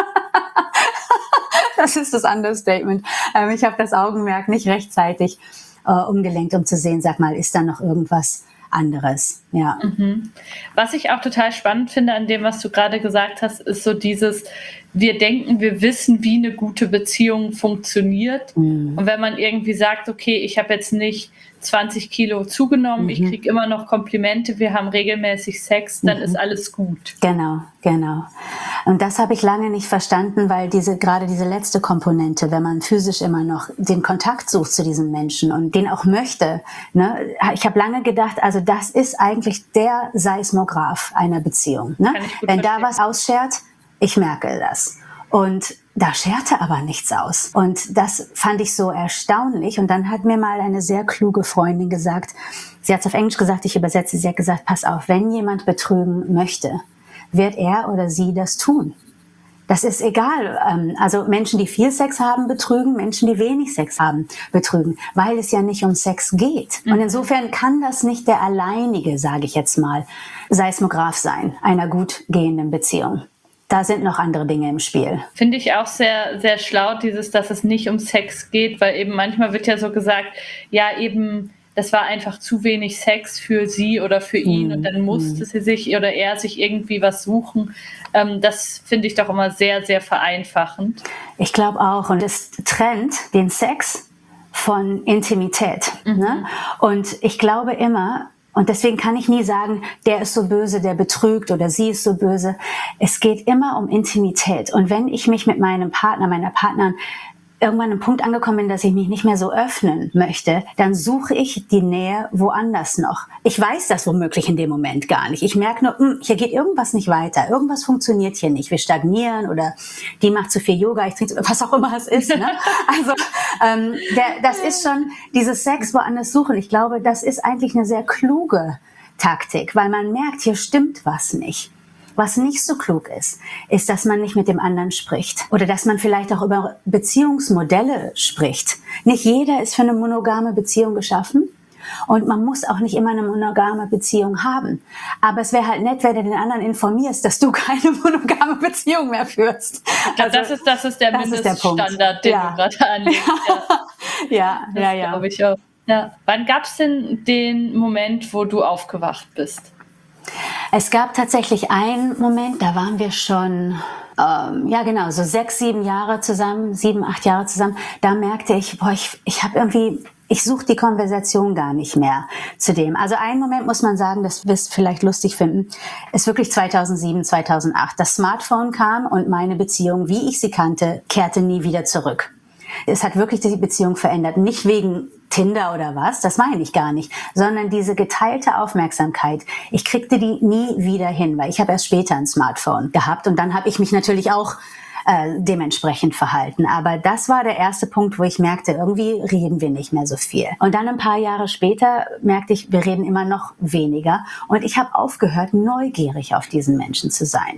Das ist das Understatement. Ähm, ich habe das Augenmerk nicht rechtzeitig äh, umgelenkt, um zu sehen, sag mal, ist da noch irgendwas anderes, ja. Mhm. Was ich auch total spannend finde an dem, was du gerade gesagt hast, ist so dieses, wir denken, wir wissen, wie eine gute Beziehung funktioniert. Mhm. Und wenn man irgendwie sagt, okay, ich habe jetzt nicht zwanzig Kilo zugenommen, mhm. ich kriege immer noch Komplimente, wir haben regelmäßig Sex, dann mhm. ist alles gut. Genau, genau. Und das habe ich lange nicht verstanden, weil diese gerade diese letzte Komponente, wenn man physisch immer noch den Kontakt sucht zu diesem Menschen und den auch möchte, ne, ich habe lange gedacht, also das ist eigentlich der Seismograph einer Beziehung. Ne? Wenn da was ausschert, ich merke das. Und da scherte aber nichts aus. Und das fand ich so erstaunlich. Und dann hat mir mal eine sehr kluge Freundin gesagt, sie hat es auf Englisch gesagt, ich übersetze, sie hat gesagt, pass auf, wenn jemand betrügen möchte, wird er oder sie das tun. Das ist egal. Also Menschen, die viel Sex haben, betrügen, Menschen, die wenig Sex haben, betrügen, weil es ja nicht um Sex geht. Und insofern kann das nicht der alleinige, sage ich jetzt mal, Seismograph sein, einer gut gehenden Beziehung. Da sind noch andere Dinge im Spiel. Finde ich auch sehr, sehr schlau, dieses, dass es nicht um Sex geht, weil eben manchmal wird ja so gesagt, ja eben, das war einfach zu wenig Sex für sie oder für ihn mm, und dann musste mm. sie sich oder er sich irgendwie was suchen. Ähm, das finde ich doch immer sehr, sehr vereinfachend. Ich glaube auch. Und es trennt den Sex von Intimität. Mhm. Ne? Und ich glaube immer, und deswegen kann ich nie sagen, der ist so böse, der betrügt oder sie ist so böse. Es geht immer um Intimität. Und wenn ich mich mit meinem Partner, meiner Partnerin irgendwann an einem Punkt angekommen bin, dass ich mich nicht mehr so öffnen möchte, dann suche ich die Nähe woanders noch. Ich weiß das womöglich in dem Moment gar nicht. Ich merke nur, mh, hier geht irgendwas nicht weiter. Irgendwas funktioniert hier nicht. Wir stagnieren oder die macht zu viel Yoga, ich trinke, was auch immer es ist. Ne? Also ähm, der, das ist schon dieses Sex woanders suchen. Ich glaube, das ist eigentlich eine sehr kluge Taktik, weil man merkt, hier stimmt was nicht. Was nicht so klug ist, ist, dass man nicht mit dem anderen spricht oder dass man vielleicht auch über Beziehungsmodelle spricht. Nicht jeder ist für eine monogame Beziehung geschaffen und man muss auch nicht immer eine monogame Beziehung haben. Aber es wäre halt nett, wenn du den anderen informierst, dass du keine monogame Beziehung mehr führst. Ich glaube, also, das ist, das ist der Mindeststandard, den ja. du gerade anlegst. Ja, ja, das ja. ja. glaube ich auch. Ja. Wann gab es denn den Moment, wo du aufgewacht bist? Es gab tatsächlich einen Moment, da waren wir schon, ähm, ja genau, so sechs, sieben Jahre zusammen, sieben, acht Jahre zusammen. Da merkte ich, boah, ich, ich habe irgendwie, ich suche die Konversation gar nicht mehr zu dem. Also einen Moment muss man sagen, das wirst du vielleicht lustig finden, ist wirklich zweitausendsieben, zweitausendacht. Das Smartphone kam und meine Beziehung, wie ich sie kannte, kehrte nie wieder zurück. Es hat wirklich die Beziehung verändert. Nicht wegen Tinder oder was, das meine ich gar nicht, sondern diese geteilte Aufmerksamkeit. Ich kriegte die nie wieder hin, weil ich habe erst später ein Smartphone gehabt und dann habe ich mich natürlich auch äh, dementsprechend verhalten. Aber das war der erste Punkt, wo ich merkte, irgendwie reden wir nicht mehr so viel. Und dann ein paar Jahre später merkte ich, wir reden immer noch weniger. Und ich habe aufgehört, neugierig auf diesen Menschen zu sein.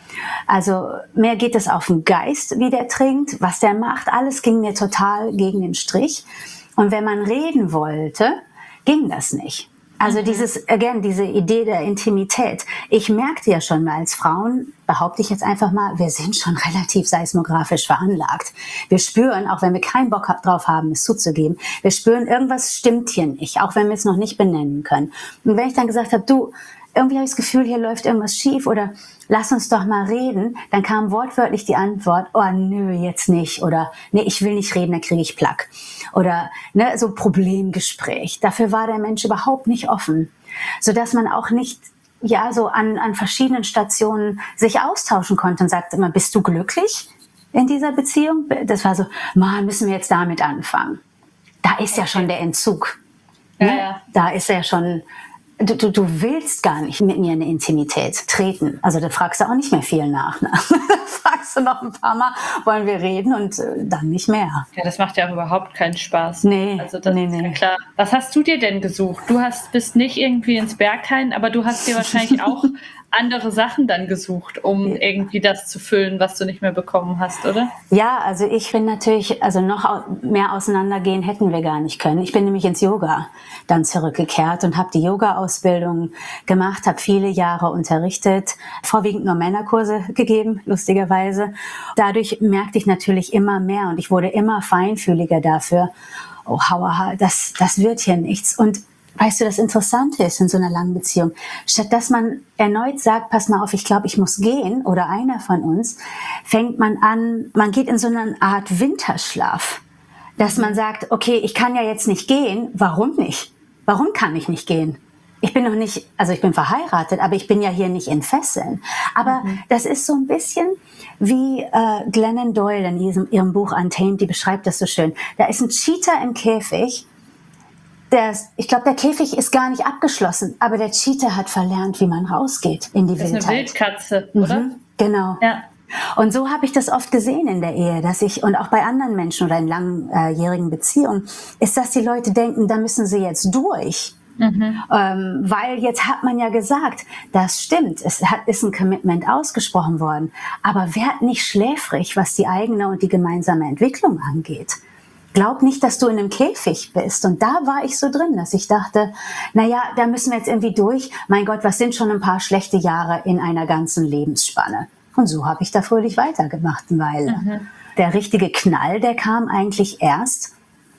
Also mehr geht es auf den Geist, wie der trinkt, was der macht. Alles ging mir total gegen den Strich. Und wenn man reden wollte, ging das nicht. Also mhm. dieses, again, diese Idee der Intimität. Ich merkte ja schon mal als Frauen, behaupte ich jetzt einfach mal, wir sind schon relativ seismografisch veranlagt. Wir spüren, auch wenn wir keinen Bock drauf haben, es zuzugeben, wir spüren, irgendwas stimmt hier nicht, auch wenn wir es noch nicht benennen können. Und wenn ich dann gesagt habe, du, irgendwie habe ich das Gefühl, hier läuft irgendwas schief oder lass uns doch mal reden, dann kam wortwörtlich die Antwort, oh nö, jetzt nicht oder nee, ich will nicht reden, dann kriege ich Plack. Oder ne, so Problemgespräch. Dafür war der Mensch überhaupt nicht offen, sodass man auch nicht ja so an, an verschiedenen Stationen sich austauschen konnte und sagte immer, bist du glücklich in dieser Beziehung? Das war so, man, müssen wir jetzt damit anfangen. Da ist ja schon der Entzug. Ne? Ja, ja. Da ist ja schon... Du, du, du willst gar nicht mit mir in eine Intimität treten. Also da fragst du auch nicht mehr viel nach. Ne? Da fragst du noch ein paar Mal, wollen wir reden und äh, dann nicht mehr. Ja, das macht ja auch überhaupt keinen Spaß. Nee, also das nee, ist nee. ja klar. Was hast du dir denn gesucht? Du hast, bist nicht irgendwie ins Berghain, aber du hast dir wahrscheinlich auch andere Sachen dann gesucht, um irgendwie das zu füllen, was du nicht mehr bekommen hast, oder? Ja, also ich bin natürlich, also noch mehr auseinandergehen hätten wir gar nicht können. Ich bin nämlich ins Yoga dann zurückgekehrt und habe die Yoga-Ausbildung gemacht, habe viele Jahre unterrichtet, vorwiegend nur Männerkurse gegeben, lustigerweise. Dadurch merkte ich natürlich immer mehr und ich wurde immer feinfühliger dafür. Oh, hauaha, das, das wird hier nichts. Und weißt du, das Interessante ist in so einer langen Beziehung, statt dass man erneut sagt, pass mal auf, ich glaube, ich muss gehen, oder einer von uns, fängt man an, man geht in so eine Art Winterschlaf, dass man sagt, okay, ich kann ja jetzt nicht gehen, warum nicht? Warum kann ich nicht gehen? Ich bin noch nicht, also ich bin verheiratet, aber ich bin ja hier nicht in Fesseln. Aber mhm. das ist so ein bisschen wie äh, Glennon Doyle in diesem, ihrem Buch Untamed, die beschreibt das so schön. Da ist ein Cheetah im Käfig. Der, ich glaube, der Käfig ist gar nicht abgeschlossen, aber der Cheetah hat verlernt, wie man rausgeht in die Wildheit. Das ist eine Wildkatze, oder? Mhm, genau. Ja. Und so habe ich das oft gesehen in der Ehe, dass ich, und auch bei anderen Menschen oder in langjährigen Beziehungen, ist, dass die Leute denken, da müssen sie jetzt durch. Mhm. Ähm, weil jetzt hat man ja gesagt, das stimmt, es hat, ist ein Commitment ausgesprochen worden, aber werd nicht schläfrig, was die eigene und die gemeinsame Entwicklung angeht. Glaub nicht, dass du in einem Käfig bist. Und da war ich so drin, dass ich dachte, naja, da müssen wir jetzt irgendwie durch. Mein Gott, was sind schon ein paar schlechte Jahre in einer ganzen Lebensspanne? Und so habe ich da fröhlich weitergemacht eine Weile. Mhm. Der richtige Knall, der kam eigentlich erst,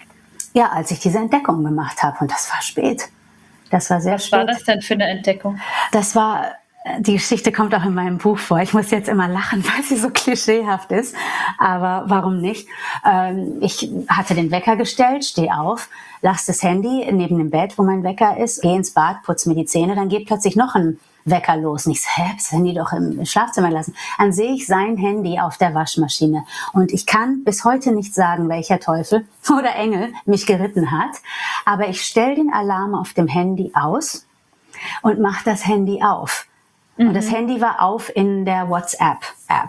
ja, als ich diese Entdeckung gemacht habe. Und das war spät. Das war sehr was spät. Was war das denn für eine Entdeckung? Das war... Die Geschichte kommt auch in meinem Buch vor. Ich muss jetzt immer lachen, weil sie so klischeehaft ist. Aber warum nicht? Ähm, ich hatte den Wecker gestellt, stehe auf, lasse das Handy neben dem Bett, wo mein Wecker ist, gehe ins Bad, putze mir die Zähne, dann geht plötzlich noch ein Wecker los. Und ich so, hä, das Handy doch im Schlafzimmer lassen. Dann sehe ich sein Handy auf der Waschmaschine. Und ich kann bis heute nicht sagen, welcher Teufel oder Engel mich geritten hat. Aber ich stelle den Alarm auf dem Handy aus und mache das Handy auf. Und das Handy war auf in der WhatsApp-App.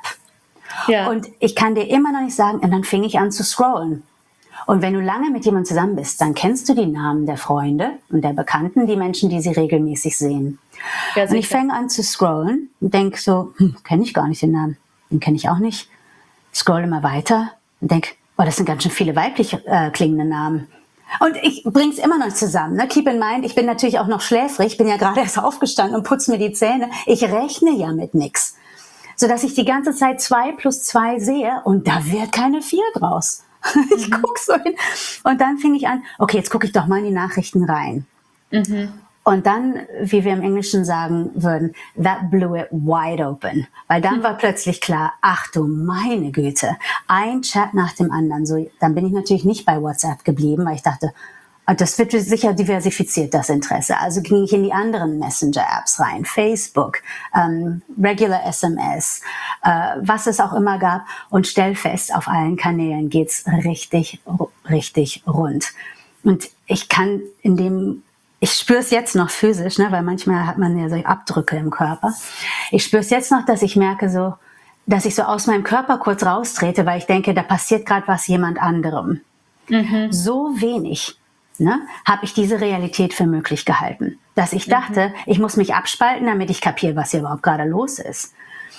Ja. Und ich kann dir immer noch nicht sagen, und dann fing ich an zu scrollen. Und wenn du lange mit jemandem zusammen bist, dann kennst du die Namen der Freunde und der Bekannten, die Menschen, die sie regelmäßig sehen. Ja, und ich fange an zu scrollen und denke so, hm, kenne ich gar nicht den Namen. Den kenne ich auch nicht. Scroll immer weiter und denke, oh, das sind ganz schön viele weiblich äh, klingende Namen. Und ich bring's immer noch zusammen. Ne? Keep in mind, ich bin natürlich auch noch schläfrig. Ich bin ja gerade erst aufgestanden und putze mir die Zähne. Ich rechne ja mit nix. Sodass ich die ganze Zeit zwei plus zwei sehe und da wird keine vier draus. Ich mhm. guck so hin. Und dann fing ich an, okay, jetzt gucke ich doch mal in die Nachrichten rein. Mhm. Und dann, wie wir im Englischen sagen würden, that blew it wide open. Weil dann war plötzlich klar, ach du meine Güte, ein Chat nach dem anderen. So, dann bin ich natürlich nicht bei WhatsApp geblieben, weil ich dachte, das wird sicher diversifiziert, das Interesse. Also ging ich in die anderen Messenger-Apps rein, Facebook, ähm, Regular S M S, äh, was es auch immer gab. Und stell fest, auf allen Kanälen geht's richtig, richtig rund. Und ich kann in dem Ich spüre es jetzt noch physisch, ne, weil manchmal hat man ja so Abdrücke im Körper. Ich spüre es jetzt noch, dass ich merke so, dass ich so aus meinem Körper kurz raustrete, weil ich denke, da passiert gerade was jemand anderem. Mhm. So wenig, ne, habe ich diese Realität für möglich gehalten, dass ich dachte, mhm. ich muss mich abspalten, damit ich kapiere, was hier überhaupt gerade los ist.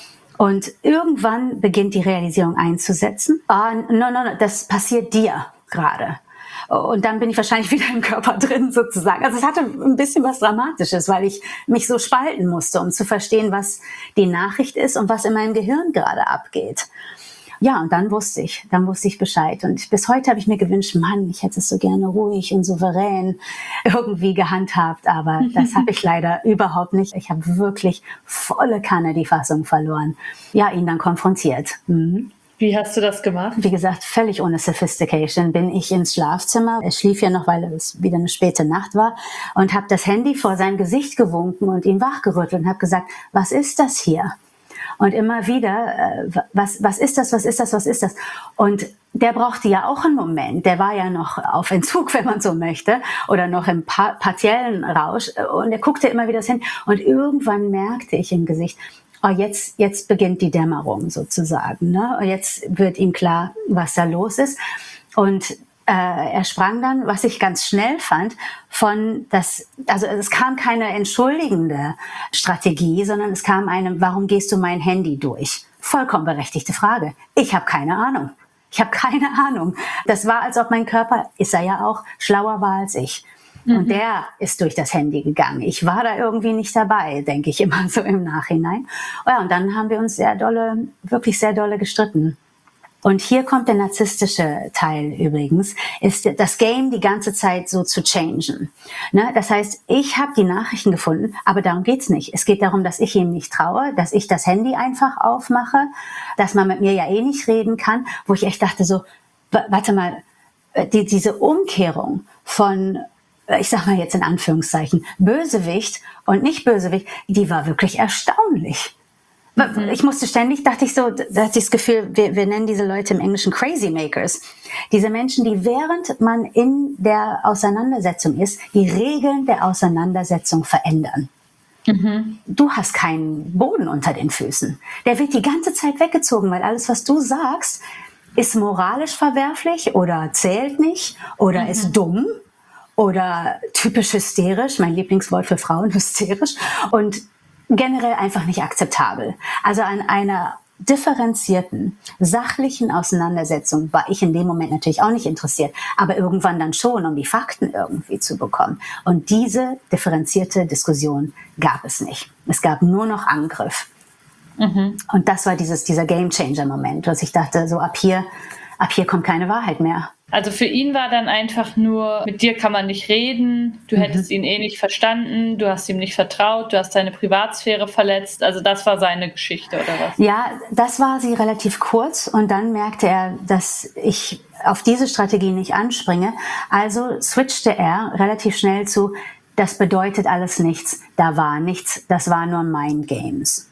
Und irgendwann beginnt die Realisierung einzusetzen. Ah, no, no, no, das passiert dir gerade. Und dann bin ich wahrscheinlich wieder im Körper drin sozusagen. Also es hatte ein bisschen was Dramatisches, weil ich mich so spalten musste, um zu verstehen, was die Nachricht ist und was in meinem Gehirn gerade abgeht. Ja, und dann wusste ich, dann wusste ich Bescheid. Und bis heute habe ich mir gewünscht, Mann, ich hätte es so gerne ruhig und souverän irgendwie gehandhabt. Aber das habe ich leider überhaupt nicht. Ich habe wirklich volle Kanne die Fassung verloren. Ja, ihn dann konfrontiert. Mhm. Wie hast du das gemacht? Wie gesagt, völlig ohne Sophistication bin ich ins Schlafzimmer. Er schlief ja noch, weil es wieder eine späte Nacht war. Und habe das Handy vor sein Gesicht gewunken und ihn wachgerüttelt und habe gesagt, was ist das hier? Und immer wieder, äh, was, was ist das, was ist das, was ist das? Und der brauchte ja auch einen Moment. Der war ja noch auf Entzug, wenn man so möchte, oder noch im pa- partiellen Rausch. Und er guckte immer wieder hin. Und irgendwann merkte ich im Gesicht, oh, jetzt, jetzt beginnt die Dämmerung sozusagen, ne? Und jetzt wird ihm klar, was da los ist. Und äh, er sprang dann, was ich ganz schnell fand, von das, also es kam keine entschuldigende Strategie, sondern es kam eine, warum gehst du mein Handy durch? Vollkommen berechtigte Frage. Ich habe keine Ahnung. Ich habe keine Ahnung. Das war, als ob mein Körper, ist er ja auch, schlauer war als ich. Und der ist durch das Handy gegangen. Ich war da irgendwie nicht dabei, denke ich immer so im Nachhinein. Ja, und dann haben wir uns sehr dolle, wirklich sehr dolle gestritten. Und hier kommt der narzisstische Teil übrigens, ist das Game die ganze Zeit so zu changen. Ne? Das heißt, ich habe die Nachrichten gefunden, aber darum geht's nicht. Es geht darum, dass ich ihm nicht traue, dass ich das Handy einfach aufmache, dass man mit mir ja eh nicht reden kann, wo ich echt dachte so, w- warte mal, die, diese Umkehrung von, ich sag mal jetzt in Anführungszeichen, Bösewicht und nicht Bösewicht, die war wirklich erstaunlich. Mhm. Ich musste ständig, dachte ich so, da hatte ich das Gefühl, wir, wir nennen diese Leute im Englischen Crazy Makers. Diese Menschen, die während man in der Auseinandersetzung ist, die Regeln der Auseinandersetzung verändern. Mhm. Du hast keinen Boden unter den Füßen. Der wird die ganze Zeit weggezogen, weil alles, was du sagst, ist moralisch verwerflich oder zählt nicht oder mhm. ist dumm. Oder typisch hysterisch, mein Lieblingswort für Frauen, hysterisch. Und generell einfach nicht akzeptabel. Also an einer differenzierten, sachlichen Auseinandersetzung war ich in dem Moment natürlich auch nicht interessiert, aber irgendwann dann schon, um die Fakten irgendwie zu bekommen. Und diese differenzierte Diskussion gab es nicht. Es gab nur noch Angriff. Mhm. Und das war dieses, dieser Game-Changer-Moment, dass ich dachte, so ab hier, ab hier kommt keine Wahrheit mehr. Also für ihn war dann einfach nur, mit dir kann man nicht reden, du mhm. hättest ihn eh nicht verstanden, du hast ihm nicht vertraut, du hast seine Privatsphäre verletzt. Also das war seine Geschichte, oder was? Ja, das war sie relativ kurz und dann merkte er, dass ich auf diese Strategie nicht anspringe. Also switchte er relativ schnell zu, das bedeutet alles nichts, da war nichts, das war nur Mind Games.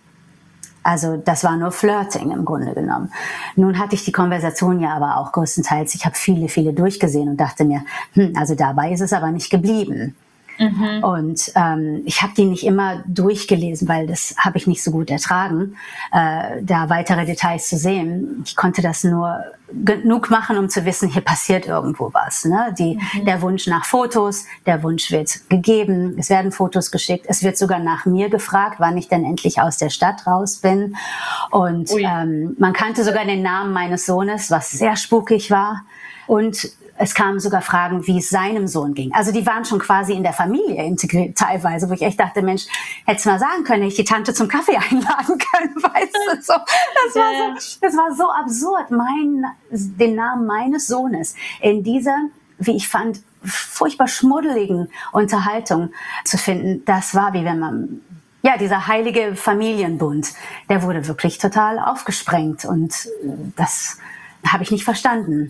Also das war nur Flirting im Grunde genommen. Nun hatte ich die Konversation ja aber auch größtenteils, ich habe viele, viele durchgesehen und dachte mir, hm, also dabei ist es aber nicht geblieben. Mhm. Und ähm, ich habe die nicht immer durchgelesen, weil das habe ich nicht so gut ertragen, äh, da weitere Details zu sehen. Ich konnte das nur genug machen, um zu wissen, hier passiert irgendwo was. Ne? Die, mhm. Der Wunsch nach Fotos, der Wunsch wird gegeben, es werden Fotos geschickt, es wird sogar nach mir gefragt, wann ich denn endlich aus der Stadt raus bin. Und ähm, man kannte sogar den Namen meines Sohnes, was sehr spukig war. Und es kamen sogar Fragen, wie es seinem Sohn ging. Also die waren schon quasi in der Familie integriert teilweise, wo ich echt dachte, Mensch, hättest du mal sagen können, hätte ich die Tante zum Kaffee einladen können, weißt du, so. Das war so, das war so absurd, mein, den Namen meines Sohnes in dieser, wie ich fand, furchtbar schmuddeligen Unterhaltung zu finden. Das war wie wenn man, ja, dieser heilige Familienbund, der wurde wirklich total aufgesprengt und das habe ich nicht verstanden.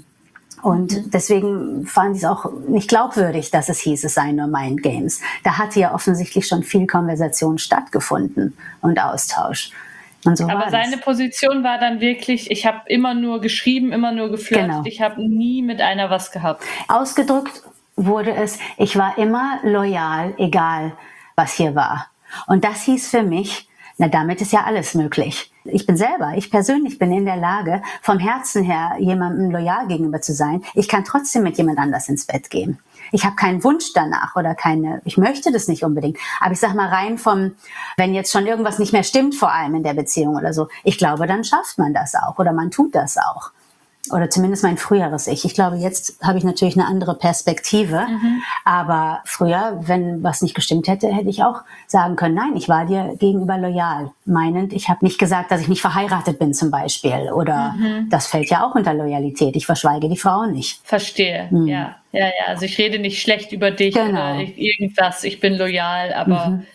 Und deswegen fand ich es auch nicht glaubwürdig, dass es hieß, es seien nur Mind Games. Da hatte ja offensichtlich schon viel Konversation stattgefunden und Austausch. Und so Aber seine das. Position war dann wirklich, ich habe immer nur geschrieben, immer nur geflirtet, genau. Ich habe nie mit einer was gehabt. Ausgedrückt wurde es, ich war immer loyal, egal was hier war. Und das hieß für mich, na damit ist ja alles möglich. Ich bin selber, ich persönlich bin in der Lage, vom Herzen her jemandem loyal gegenüber zu sein. Ich kann trotzdem mit jemand anders ins Bett gehen. Ich habe keinen Wunsch danach oder keine, ich möchte das nicht unbedingt. Aber ich sag mal rein vom, wenn jetzt schon irgendwas nicht mehr stimmt, vor allem in der Beziehung oder so, ich glaube, dann schafft man das auch oder man tut das auch. Oder zumindest mein früheres Ich. Ich glaube, jetzt habe ich natürlich eine andere Perspektive. Mhm. Aber früher, wenn was nicht gestimmt hätte, hätte ich auch sagen können, nein, ich war dir gegenüber loyal. Meinend, ich habe nicht gesagt, dass ich nicht verheiratet bin zum Beispiel. Oder mhm. das fällt ja auch unter Loyalität. Ich verschweige die Frau nicht. Verstehe, mhm. ja. Ja, ja. Also ich rede nicht schlecht über dich genau. oder irgendwas. Ich bin loyal, aber... Mhm.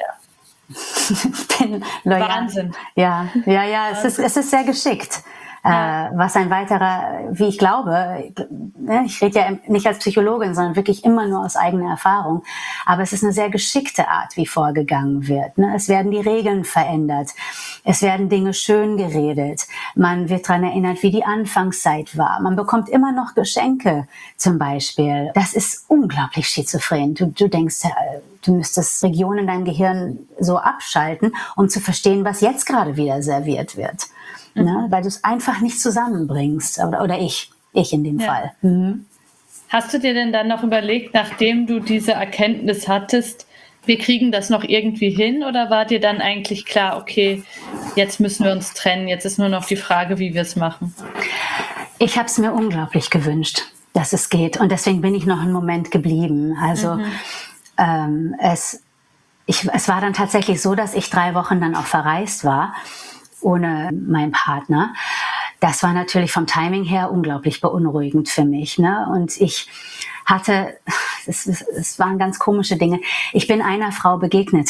Ich bin loyal. Wahnsinn. Ja, ja, ja. Es ist, es ist sehr geschickt. Ja. Äh, was ein weiterer, wie ich glaube, ich rede ja nicht als Psychologin, sondern wirklich immer nur aus eigener Erfahrung, aber es ist eine sehr geschickte Art, wie vorgegangen wird. Ne? Es werden die Regeln verändert, es werden Dinge schön geredet, man wird daran erinnert, wie die Anfangszeit war, man bekommt immer noch Geschenke zum Beispiel. Das ist unglaublich schizophren. Du, du denkst, du müsstest Regionen in deinem Gehirn so abschalten, um zu verstehen, was jetzt gerade wieder serviert wird. Mhm. Ne? Weil du es einfach nicht zusammenbringst. Oder, oder ich, ich in dem ja. Fall. Mhm. Hast du dir denn dann noch überlegt, nachdem du diese Erkenntnis hattest, wir kriegen das noch irgendwie hin? Oder war dir dann eigentlich klar, okay, jetzt müssen wir uns trennen, jetzt ist nur noch die Frage, wie wir es machen? Ich habe es mir unglaublich gewünscht, dass es geht. Und deswegen bin ich noch einen Moment geblieben. Also mhm. ähm, es, ich, es war dann tatsächlich so, dass ich drei Wochen dann auch verreist war, ohne meinen Partner. Das war natürlich vom Timing her unglaublich beunruhigend für mich. Ne? Und ich hatte, es, es, es waren ganz komische Dinge. Ich bin einer Frau begegnet,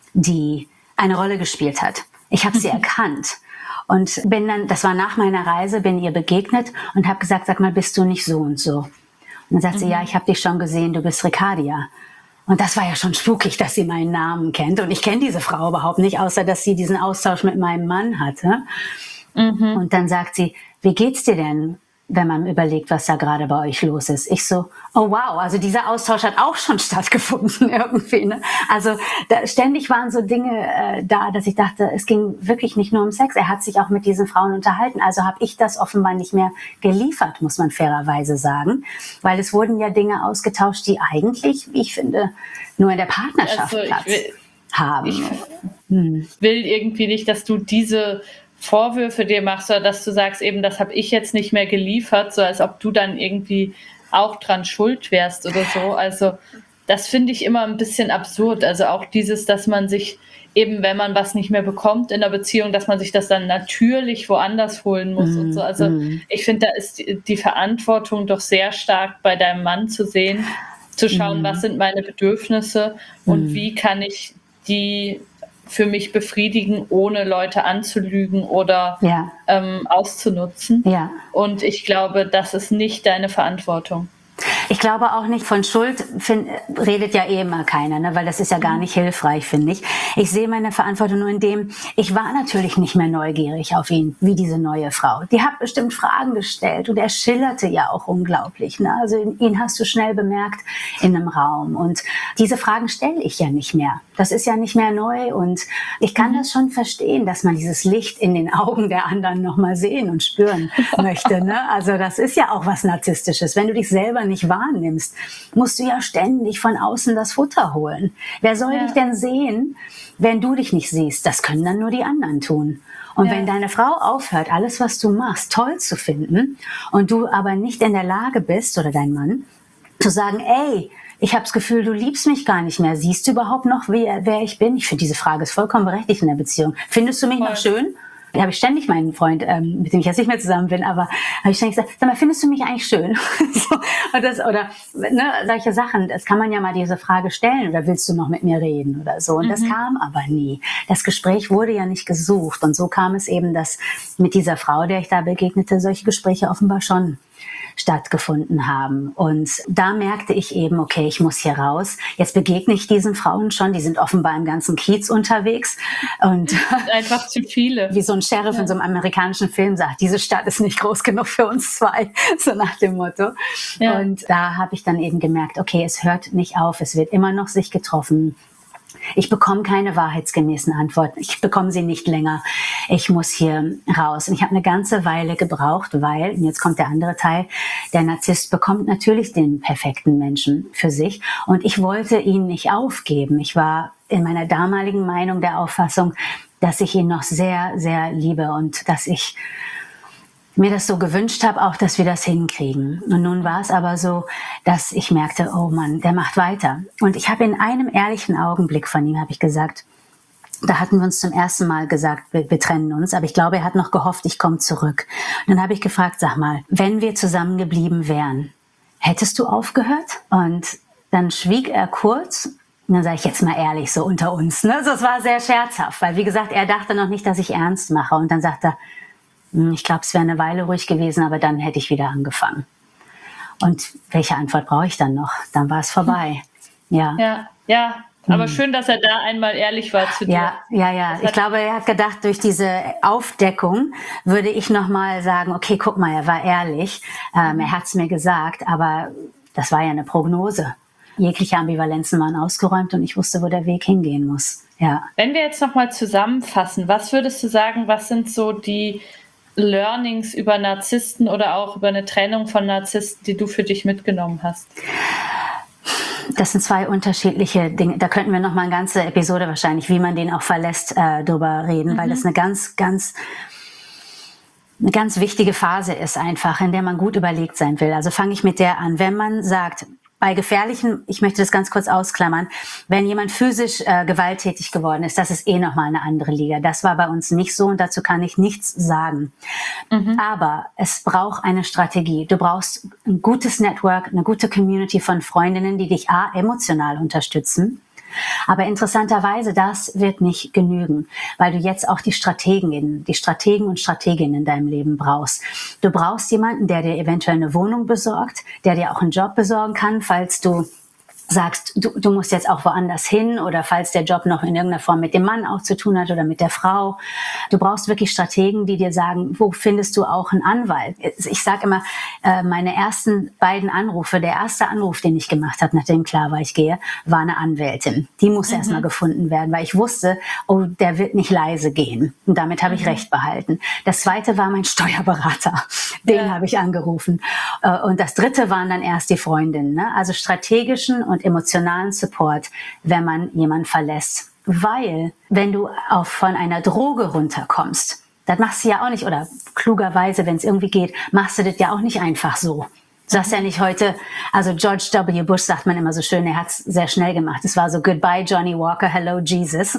die eine Rolle gespielt hat. Ich habe sie erkannt. Und bin dann, das war nach meiner Reise, bin ihr begegnet und habe gesagt, sag mal, bist du nicht so und so? Und dann sagt mhm. sie, ja, ich habe dich schon gesehen, du bist Ricardia. Und das war ja schon spukig, dass sie meinen Namen kennt. Und ich kenne diese Frau überhaupt nicht, außer dass sie diesen Austausch mit meinem Mann hatte. Mhm. Und dann sagt sie, wie geht's dir denn, wenn man überlegt, was da gerade bei euch los ist? Ich so, oh wow, also dieser Austausch hat auch schon stattgefunden irgendwie. Ne? Also da, ständig waren so Dinge äh, da, dass ich dachte, es ging wirklich nicht nur um Sex. Er hat sich auch mit diesen Frauen unterhalten. Also habe ich das offenbar nicht mehr geliefert, muss man fairerweise sagen. Weil es wurden ja Dinge ausgetauscht, die eigentlich, wie ich finde, nur in der Partnerschaft also Platz will, haben. Ich hm. will irgendwie nicht, dass du diese Vorwürfe dir machst oder dass du sagst, eben das habe ich jetzt nicht mehr geliefert, so als ob du dann irgendwie auch dran schuld wärst oder so. Also das finde ich immer ein bisschen absurd. Also auch dieses, dass man sich eben, wenn man was nicht mehr bekommt in der Beziehung, dass man sich das dann natürlich woanders holen muss mm, und so. Also mm. ich finde, da ist die, die Verantwortung doch sehr stark bei deinem Mann zu sehen, zu schauen, mm. was sind meine Bedürfnisse und mm. wie kann ich die für mich befriedigen, ohne Leute anzulügen oder ja. ähm, auszunutzen. Ja. Und ich glaube, das ist nicht deine Verantwortung. Ich glaube auch nicht, von Schuld find, redet ja eh immer keiner, ne? Weil das ist ja gar nicht hilfreich, finde ich. Ich sehe meine Verantwortung nur in dem, ich war natürlich nicht mehr neugierig auf ihn, wie diese neue Frau. Die hat bestimmt Fragen gestellt und er schillerte ja auch unglaublich. Ne? Also ihn hast du schnell bemerkt in einem Raum und diese Fragen stelle ich ja nicht mehr. Das ist ja nicht mehr neu und ich kann das schon verstehen, dass man dieses Licht in den Augen der anderen nochmal sehen und spüren möchte. Ne? Also das ist ja auch was Narzisstisches. Wenn du dich selber nicht wahrnimmst, musst du ja ständig von außen das Futter holen. Wer soll ja. dich denn sehen, wenn du dich nicht siehst? Das können dann nur die anderen tun. Und ja. wenn deine Frau aufhört, alles, was du machst, toll zu finden und du aber nicht in der Lage bist, oder dein Mann, zu sagen, ey, ich habe das Gefühl, du liebst mich gar nicht mehr. Siehst du überhaupt noch, wer, wer ich bin? Ich finde, diese Frage ist vollkommen berechtigt in der Beziehung. Findest du mich Voll. noch schön? Da habe ich ständig meinen Freund, ähm, mit dem ich jetzt nicht mehr zusammen bin, aber habe ich ständig gesagt, sag mal, findest du mich eigentlich schön? so, und das, oder ne, solche Sachen, das kann man ja mal diese Frage stellen, oder willst du noch mit mir reden oder so. Und mhm. das kam aber nie. Das Gespräch wurde ja nicht gesucht. Und so kam es eben, dass mit dieser Frau, der ich da begegnete, solche Gespräche offenbar schon stattgefunden haben. Und da merkte ich eben, okay, ich muss hier raus. Jetzt begegne ich diesen Frauen schon, die sind offenbar im ganzen Kiez unterwegs. Und einfach zu viele. Wie so ein Sheriff ja. in so einem amerikanischen Film sagt, diese Stadt ist nicht groß genug für uns zwei, so nach dem Motto. Ja. Und da habe ich dann eben gemerkt, okay, es hört nicht auf, es wird immer noch sich getroffen. Ich bekomme keine wahrheitsgemäßen Antworten. Ich bekomme sie nicht länger. Ich muss hier raus. Und ich habe eine ganze Weile gebraucht, weil, und jetzt kommt der andere Teil, der Narzisst bekommt natürlich den perfekten Menschen für sich. Und ich wollte ihn nicht aufgeben. Ich war in meiner damaligen Meinung der Auffassung, dass ich ihn noch sehr, sehr liebe und dass ich mir das so gewünscht habe, auch, dass wir das hinkriegen. Und nun war es aber so, dass ich merkte, oh Mann, der macht weiter. Und ich habe in einem ehrlichen Augenblick von ihm, habe ich gesagt, da hatten wir uns zum ersten Mal gesagt, wir, wir trennen uns, aber ich glaube, er hat noch gehofft, ich komme zurück. Und dann habe ich gefragt, sag mal, wenn wir zusammengeblieben wären, hättest du aufgehört? Und dann schwieg er kurz. Und dann sage ich jetzt mal ehrlich, so unter uns. Ne? So, es war sehr scherzhaft, weil wie gesagt, er dachte noch nicht, dass ich ernst mache. Und dann sagt er, ich glaube, es wäre eine Weile ruhig gewesen, aber dann hätte ich wieder angefangen. Und welche Antwort brauche ich dann noch? Dann war es vorbei. Ja, ja, ja. Aber hm. schön, dass er da einmal ehrlich war zu dir. Ja, ja, ja. Ich glaube, er hat gedacht, durch diese Aufdeckung würde ich nochmal sagen, okay, guck mal, er war ehrlich. Ähm, er hat es mir gesagt, aber das war ja eine Prognose. Jegliche Ambivalenzen waren ausgeräumt und ich wusste, wo der Weg hingehen muss. Ja. Wenn wir jetzt nochmal zusammenfassen, was würdest du sagen, was sind so die Learnings über Narzissten oder auch über eine Trennung von Narzissten, die du für dich mitgenommen hast? Das sind zwei unterschiedliche Dinge. Da könnten wir noch mal eine ganze Episode wahrscheinlich, wie man den auch verlässt, äh, drüber reden, mhm. weil das eine ganz, ganz, eine ganz wichtige Phase ist einfach, in der man gut überlegt sein will. Also fange ich mit der an. Wenn man sagt, bei gefährlichen, ich möchte das ganz kurz ausklammern, wenn jemand physisch äh, gewalttätig geworden ist, das ist eh nochmal eine andere Liga. Das war bei uns nicht so und dazu kann ich nichts sagen. Mhm. Aber es braucht eine Strategie. Du brauchst ein gutes Network, eine gute Community von Freundinnen, die dich a, emotional unterstützen. Aber interessanterweise, das wird nicht genügen, weil du jetzt auch die Strategen, die Strategen und Strateginnen in deinem Leben brauchst. Du brauchst jemanden, der dir eventuell eine Wohnung besorgt, der dir auch einen Job besorgen kann, falls du sagst, du, du musst jetzt auch woanders hin oder falls der Job noch in irgendeiner Form mit dem Mann auch zu tun hat oder mit der Frau. Du brauchst wirklich Strategen, die dir sagen, wo findest du auch einen Anwalt? Ich sage immer, meine ersten beiden Anrufe, der erste Anruf, den ich gemacht habe, nachdem klar war, ich gehe, war eine Anwältin. Die musste mhm. erstmal gefunden werden, weil ich wusste, oh, der wird nicht leise gehen. Und damit habe ich mhm. recht behalten. Das zweite war mein Steuerberater. Den ja. habe ich angerufen. Und das dritte waren dann erst die Freundinnen. Ne? Also strategischen und emotionalen Support, wenn man jemanden verlässt. Weil, wenn du auch von einer Droge runterkommst, das machst du ja auch nicht, oder klugerweise, wenn es irgendwie geht, machst du das ja auch nicht einfach so. Du sagst ja nicht heute, also George W. Bush sagt man immer so schön, er hat es sehr schnell gemacht. Es war so, goodbye Johnny Walker, hello Jesus.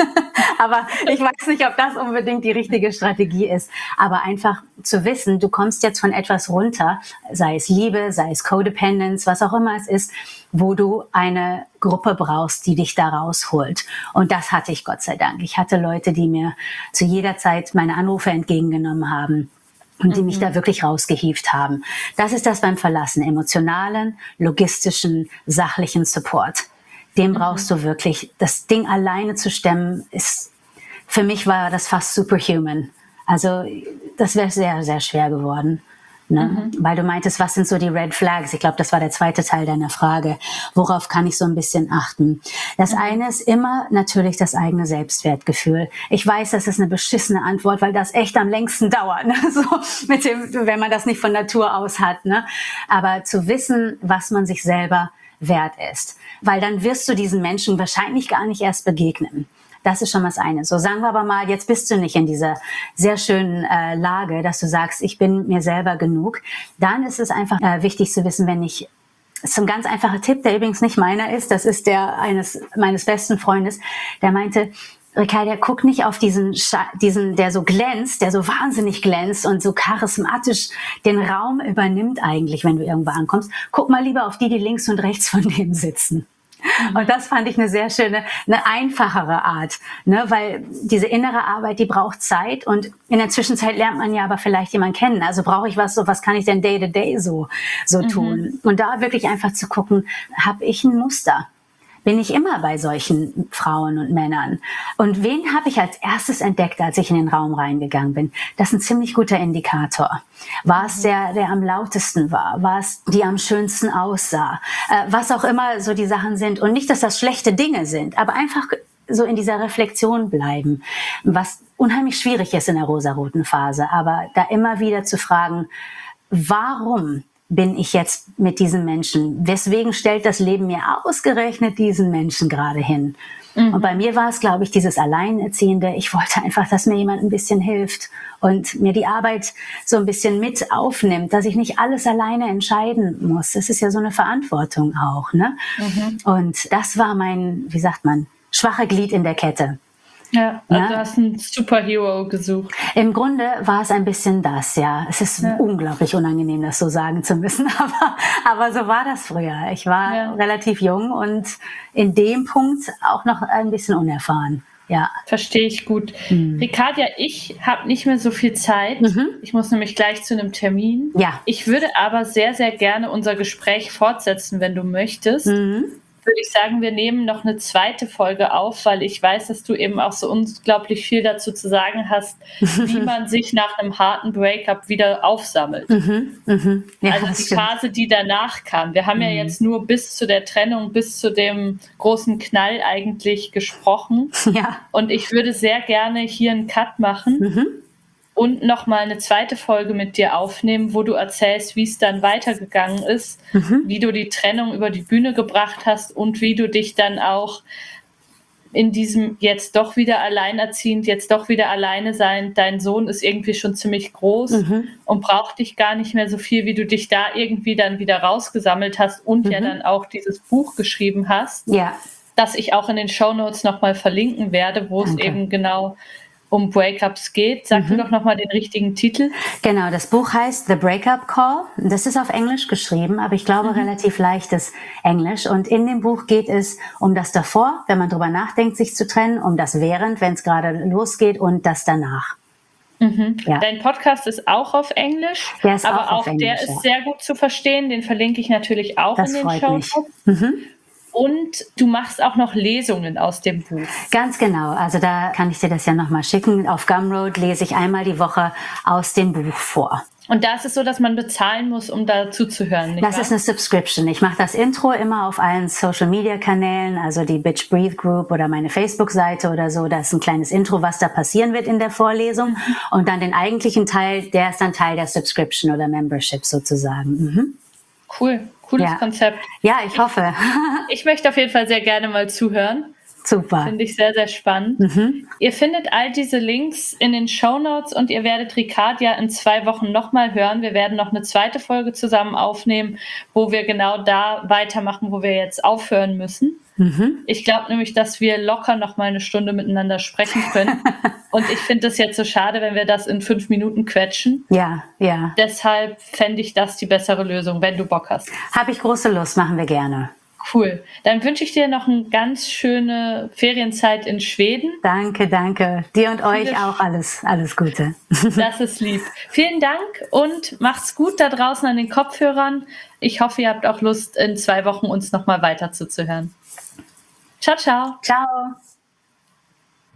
Aber ich weiß nicht, ob das unbedingt die richtige Strategie ist. Aber einfach zu wissen, du kommst jetzt von etwas runter, sei es Liebe, sei es Codependence, was auch immer es ist, wo du eine Gruppe brauchst, die dich da rausholt. Und das hatte ich Gott sei Dank. Ich hatte Leute, die mir zu jeder Zeit meine Anrufe entgegengenommen haben und die mhm. mich da wirklich rausgehievt haben. Das ist das beim Verlassen, emotionalen, logistischen, sachlichen Support. Den brauchst mhm. du wirklich. Das Ding alleine zu stemmen, ist, für mich war das fast superhuman. Also das wäre sehr, sehr schwer geworden. Ne? Mhm. Weil du meintest, was sind so die Red Flags? Ich glaube, das war der zweite Teil deiner Frage. Worauf kann ich so ein bisschen achten? Das mhm. eine ist immer natürlich das eigene Selbstwertgefühl. Ich weiß, das ist eine beschissene Antwort, weil das echt am längsten dauert. Ne? So mit dem, wenn man das nicht von Natur aus hat. Ne? Aber zu wissen, was man sich selber wert ist. Weil dann wirst du diesen Menschen wahrscheinlich gar nicht erst begegnen. Das ist schon was eine. So, sagen wir aber mal, jetzt bist du nicht in dieser sehr schönen äh, Lage, dass du sagst, ich bin mir selber genug. Dann ist es einfach äh, wichtig zu wissen, wenn ich, das ist ein ganz einfacher Tipp, der übrigens nicht meiner ist, das ist der eines meines besten Freundes, der meinte, Ricarda, guck nicht auf diesen, diesen, der so glänzt, der so wahnsinnig glänzt und so charismatisch den Raum übernimmt eigentlich, wenn du irgendwo ankommst. Guck mal lieber auf die, die links und rechts von dem sitzen. Und das fand ich eine sehr schöne, eine einfachere Art, ne, weil diese innere Arbeit, die braucht Zeit und in der Zwischenzeit lernt man ja aber vielleicht jemanden kennen. Also brauche ich was, so was kann ich denn day to day so, so mhm. tun? Und da wirklich einfach zu gucken, habe ich ein Muster? bin ich immer bei solchen Frauen und Männern. Und wen habe ich als erstes entdeckt, als ich in den Raum reingegangen bin? Das ist ein ziemlich guter Indikator. War es der, der am lautesten war? War es die am schönsten aussah? Äh, was auch immer so die Sachen sind. Und nicht, dass das schlechte Dinge sind, aber einfach so in dieser Reflexion bleiben, was unheimlich schwierig ist in der rosaroten Phase. Aber da immer wieder zu fragen, warum bin ich jetzt mit diesen Menschen? Weswegen stellt das Leben mir ausgerechnet diesen Menschen gerade hin? Mhm. Und bei mir war es, glaube ich, dieses Alleinerziehende. Ich wollte einfach, dass mir jemand ein bisschen hilft und mir die Arbeit so ein bisschen mit aufnimmt, dass ich nicht alles alleine entscheiden muss. Das ist ja so eine Verantwortung auch, ne? Mhm. Und das war mein, wie sagt man, schwache Glied in der Kette. Ja, also ja? Du hast einen Superhero gesucht. Im Grunde war es ein bisschen das, ja. Es ist ja. unglaublich unangenehm, das so sagen zu müssen, aber, aber so war das früher. Ich war ja. relativ jung und in dem Punkt auch noch ein bisschen unerfahren. Ja. Verstehe ich gut. Mhm. Ricardia, ich habe nicht mehr so viel Zeit. Mhm. Ich muss nämlich gleich zu einem Termin. Ja. Ich würde aber sehr, sehr gerne unser Gespräch fortsetzen, wenn du möchtest. Mhm. Würde ich sagen, wir nehmen noch eine zweite Folge auf, weil ich weiß, dass du eben auch so unglaublich viel dazu zu sagen hast, wie man sich nach einem harten Breakup wieder aufsammelt. Mhm, mhm. Ja, also die stimmt. Phase, die danach kam. Wir haben mhm. ja jetzt nur bis zu der Trennung, bis zu dem großen Knall eigentlich gesprochen. Ja. Und ich würde sehr gerne hier einen Cut machen. Mhm. Und nochmal eine zweite Folge mit dir aufnehmen, wo du erzählst, wie es dann weitergegangen ist, mhm. wie du die Trennung über die Bühne gebracht hast und wie du dich dann auch in diesem jetzt doch wieder alleinerziehend, jetzt doch wieder alleine sein, dein Sohn ist irgendwie schon ziemlich groß mhm. und braucht dich gar nicht mehr so viel, wie du dich da irgendwie dann wieder rausgesammelt hast und mhm. ja dann auch dieses Buch geschrieben hast, ja. das ich auch in den Shownotes nochmal verlinken werde, wo Danke. Es eben genau um Breakups geht. Sag mhm. du doch nochmal den richtigen Titel. Genau, das Buch heißt The Breakup Call. Das ist auf Englisch geschrieben, aber ich glaube mhm. relativ leichtes Englisch. Und in dem Buch geht es um das davor, wenn man drüber nachdenkt, sich zu trennen, um das während, wenn es gerade losgeht und das danach. Mhm. Ja. Dein Podcast ist auch auf Englisch, der ist aber auch, auch Englisch, der ja. ist sehr gut zu verstehen. Den verlinke ich natürlich auch das in den Shownotes. Mhm. Und du machst auch noch Lesungen aus dem Buch. Ganz genau. Also da kann ich dir das ja nochmal schicken. Auf Gumroad lese ich einmal die Woche aus dem Buch vor. Und da ist es so, dass man bezahlen muss, um dazu zu hören, nicht Das wahr? ist eine Subscription. Ich mache das Intro immer auf allen Social-Media-Kanälen, also die Bitch Breathe Group oder meine Facebook-Seite oder so. Da ist ein kleines Intro, was da passieren wird in der Vorlesung. Mhm. Und dann den eigentlichen Teil, der ist dann Teil der Subscription oder Membership sozusagen. Mhm. Cool. Cooles ja. Konzept. Ja, ich hoffe. Ich, ich möchte auf jeden Fall sehr gerne mal zuhören. Super. Finde ich sehr, sehr spannend. Mhm. Ihr findet all diese Links in den Shownotes und ihr werdet Ricardia in zwei Wochen nochmal hören. Wir werden noch eine zweite Folge zusammen aufnehmen, wo wir genau da weitermachen, wo wir jetzt aufhören müssen. Mhm. Ich glaube nämlich, dass wir locker noch mal eine Stunde miteinander sprechen können. Und ich finde es jetzt so schade, wenn wir das in fünf Minuten quetschen. Ja, ja. Deshalb fände ich das die bessere Lösung, wenn du Bock hast. Habe ich große Lust, machen wir gerne. Cool. Dann wünsche ich dir noch eine ganz schöne Ferienzeit in Schweden. Danke, danke. Dir und euch Viele auch alles, alles Gute. Das ist lieb. Vielen Dank und macht's gut da draußen an den Kopfhörern. Ich hoffe, ihr habt auch Lust, in zwei Wochen uns noch mal weiter zuzuhören. Ciao, ciao. Ciao.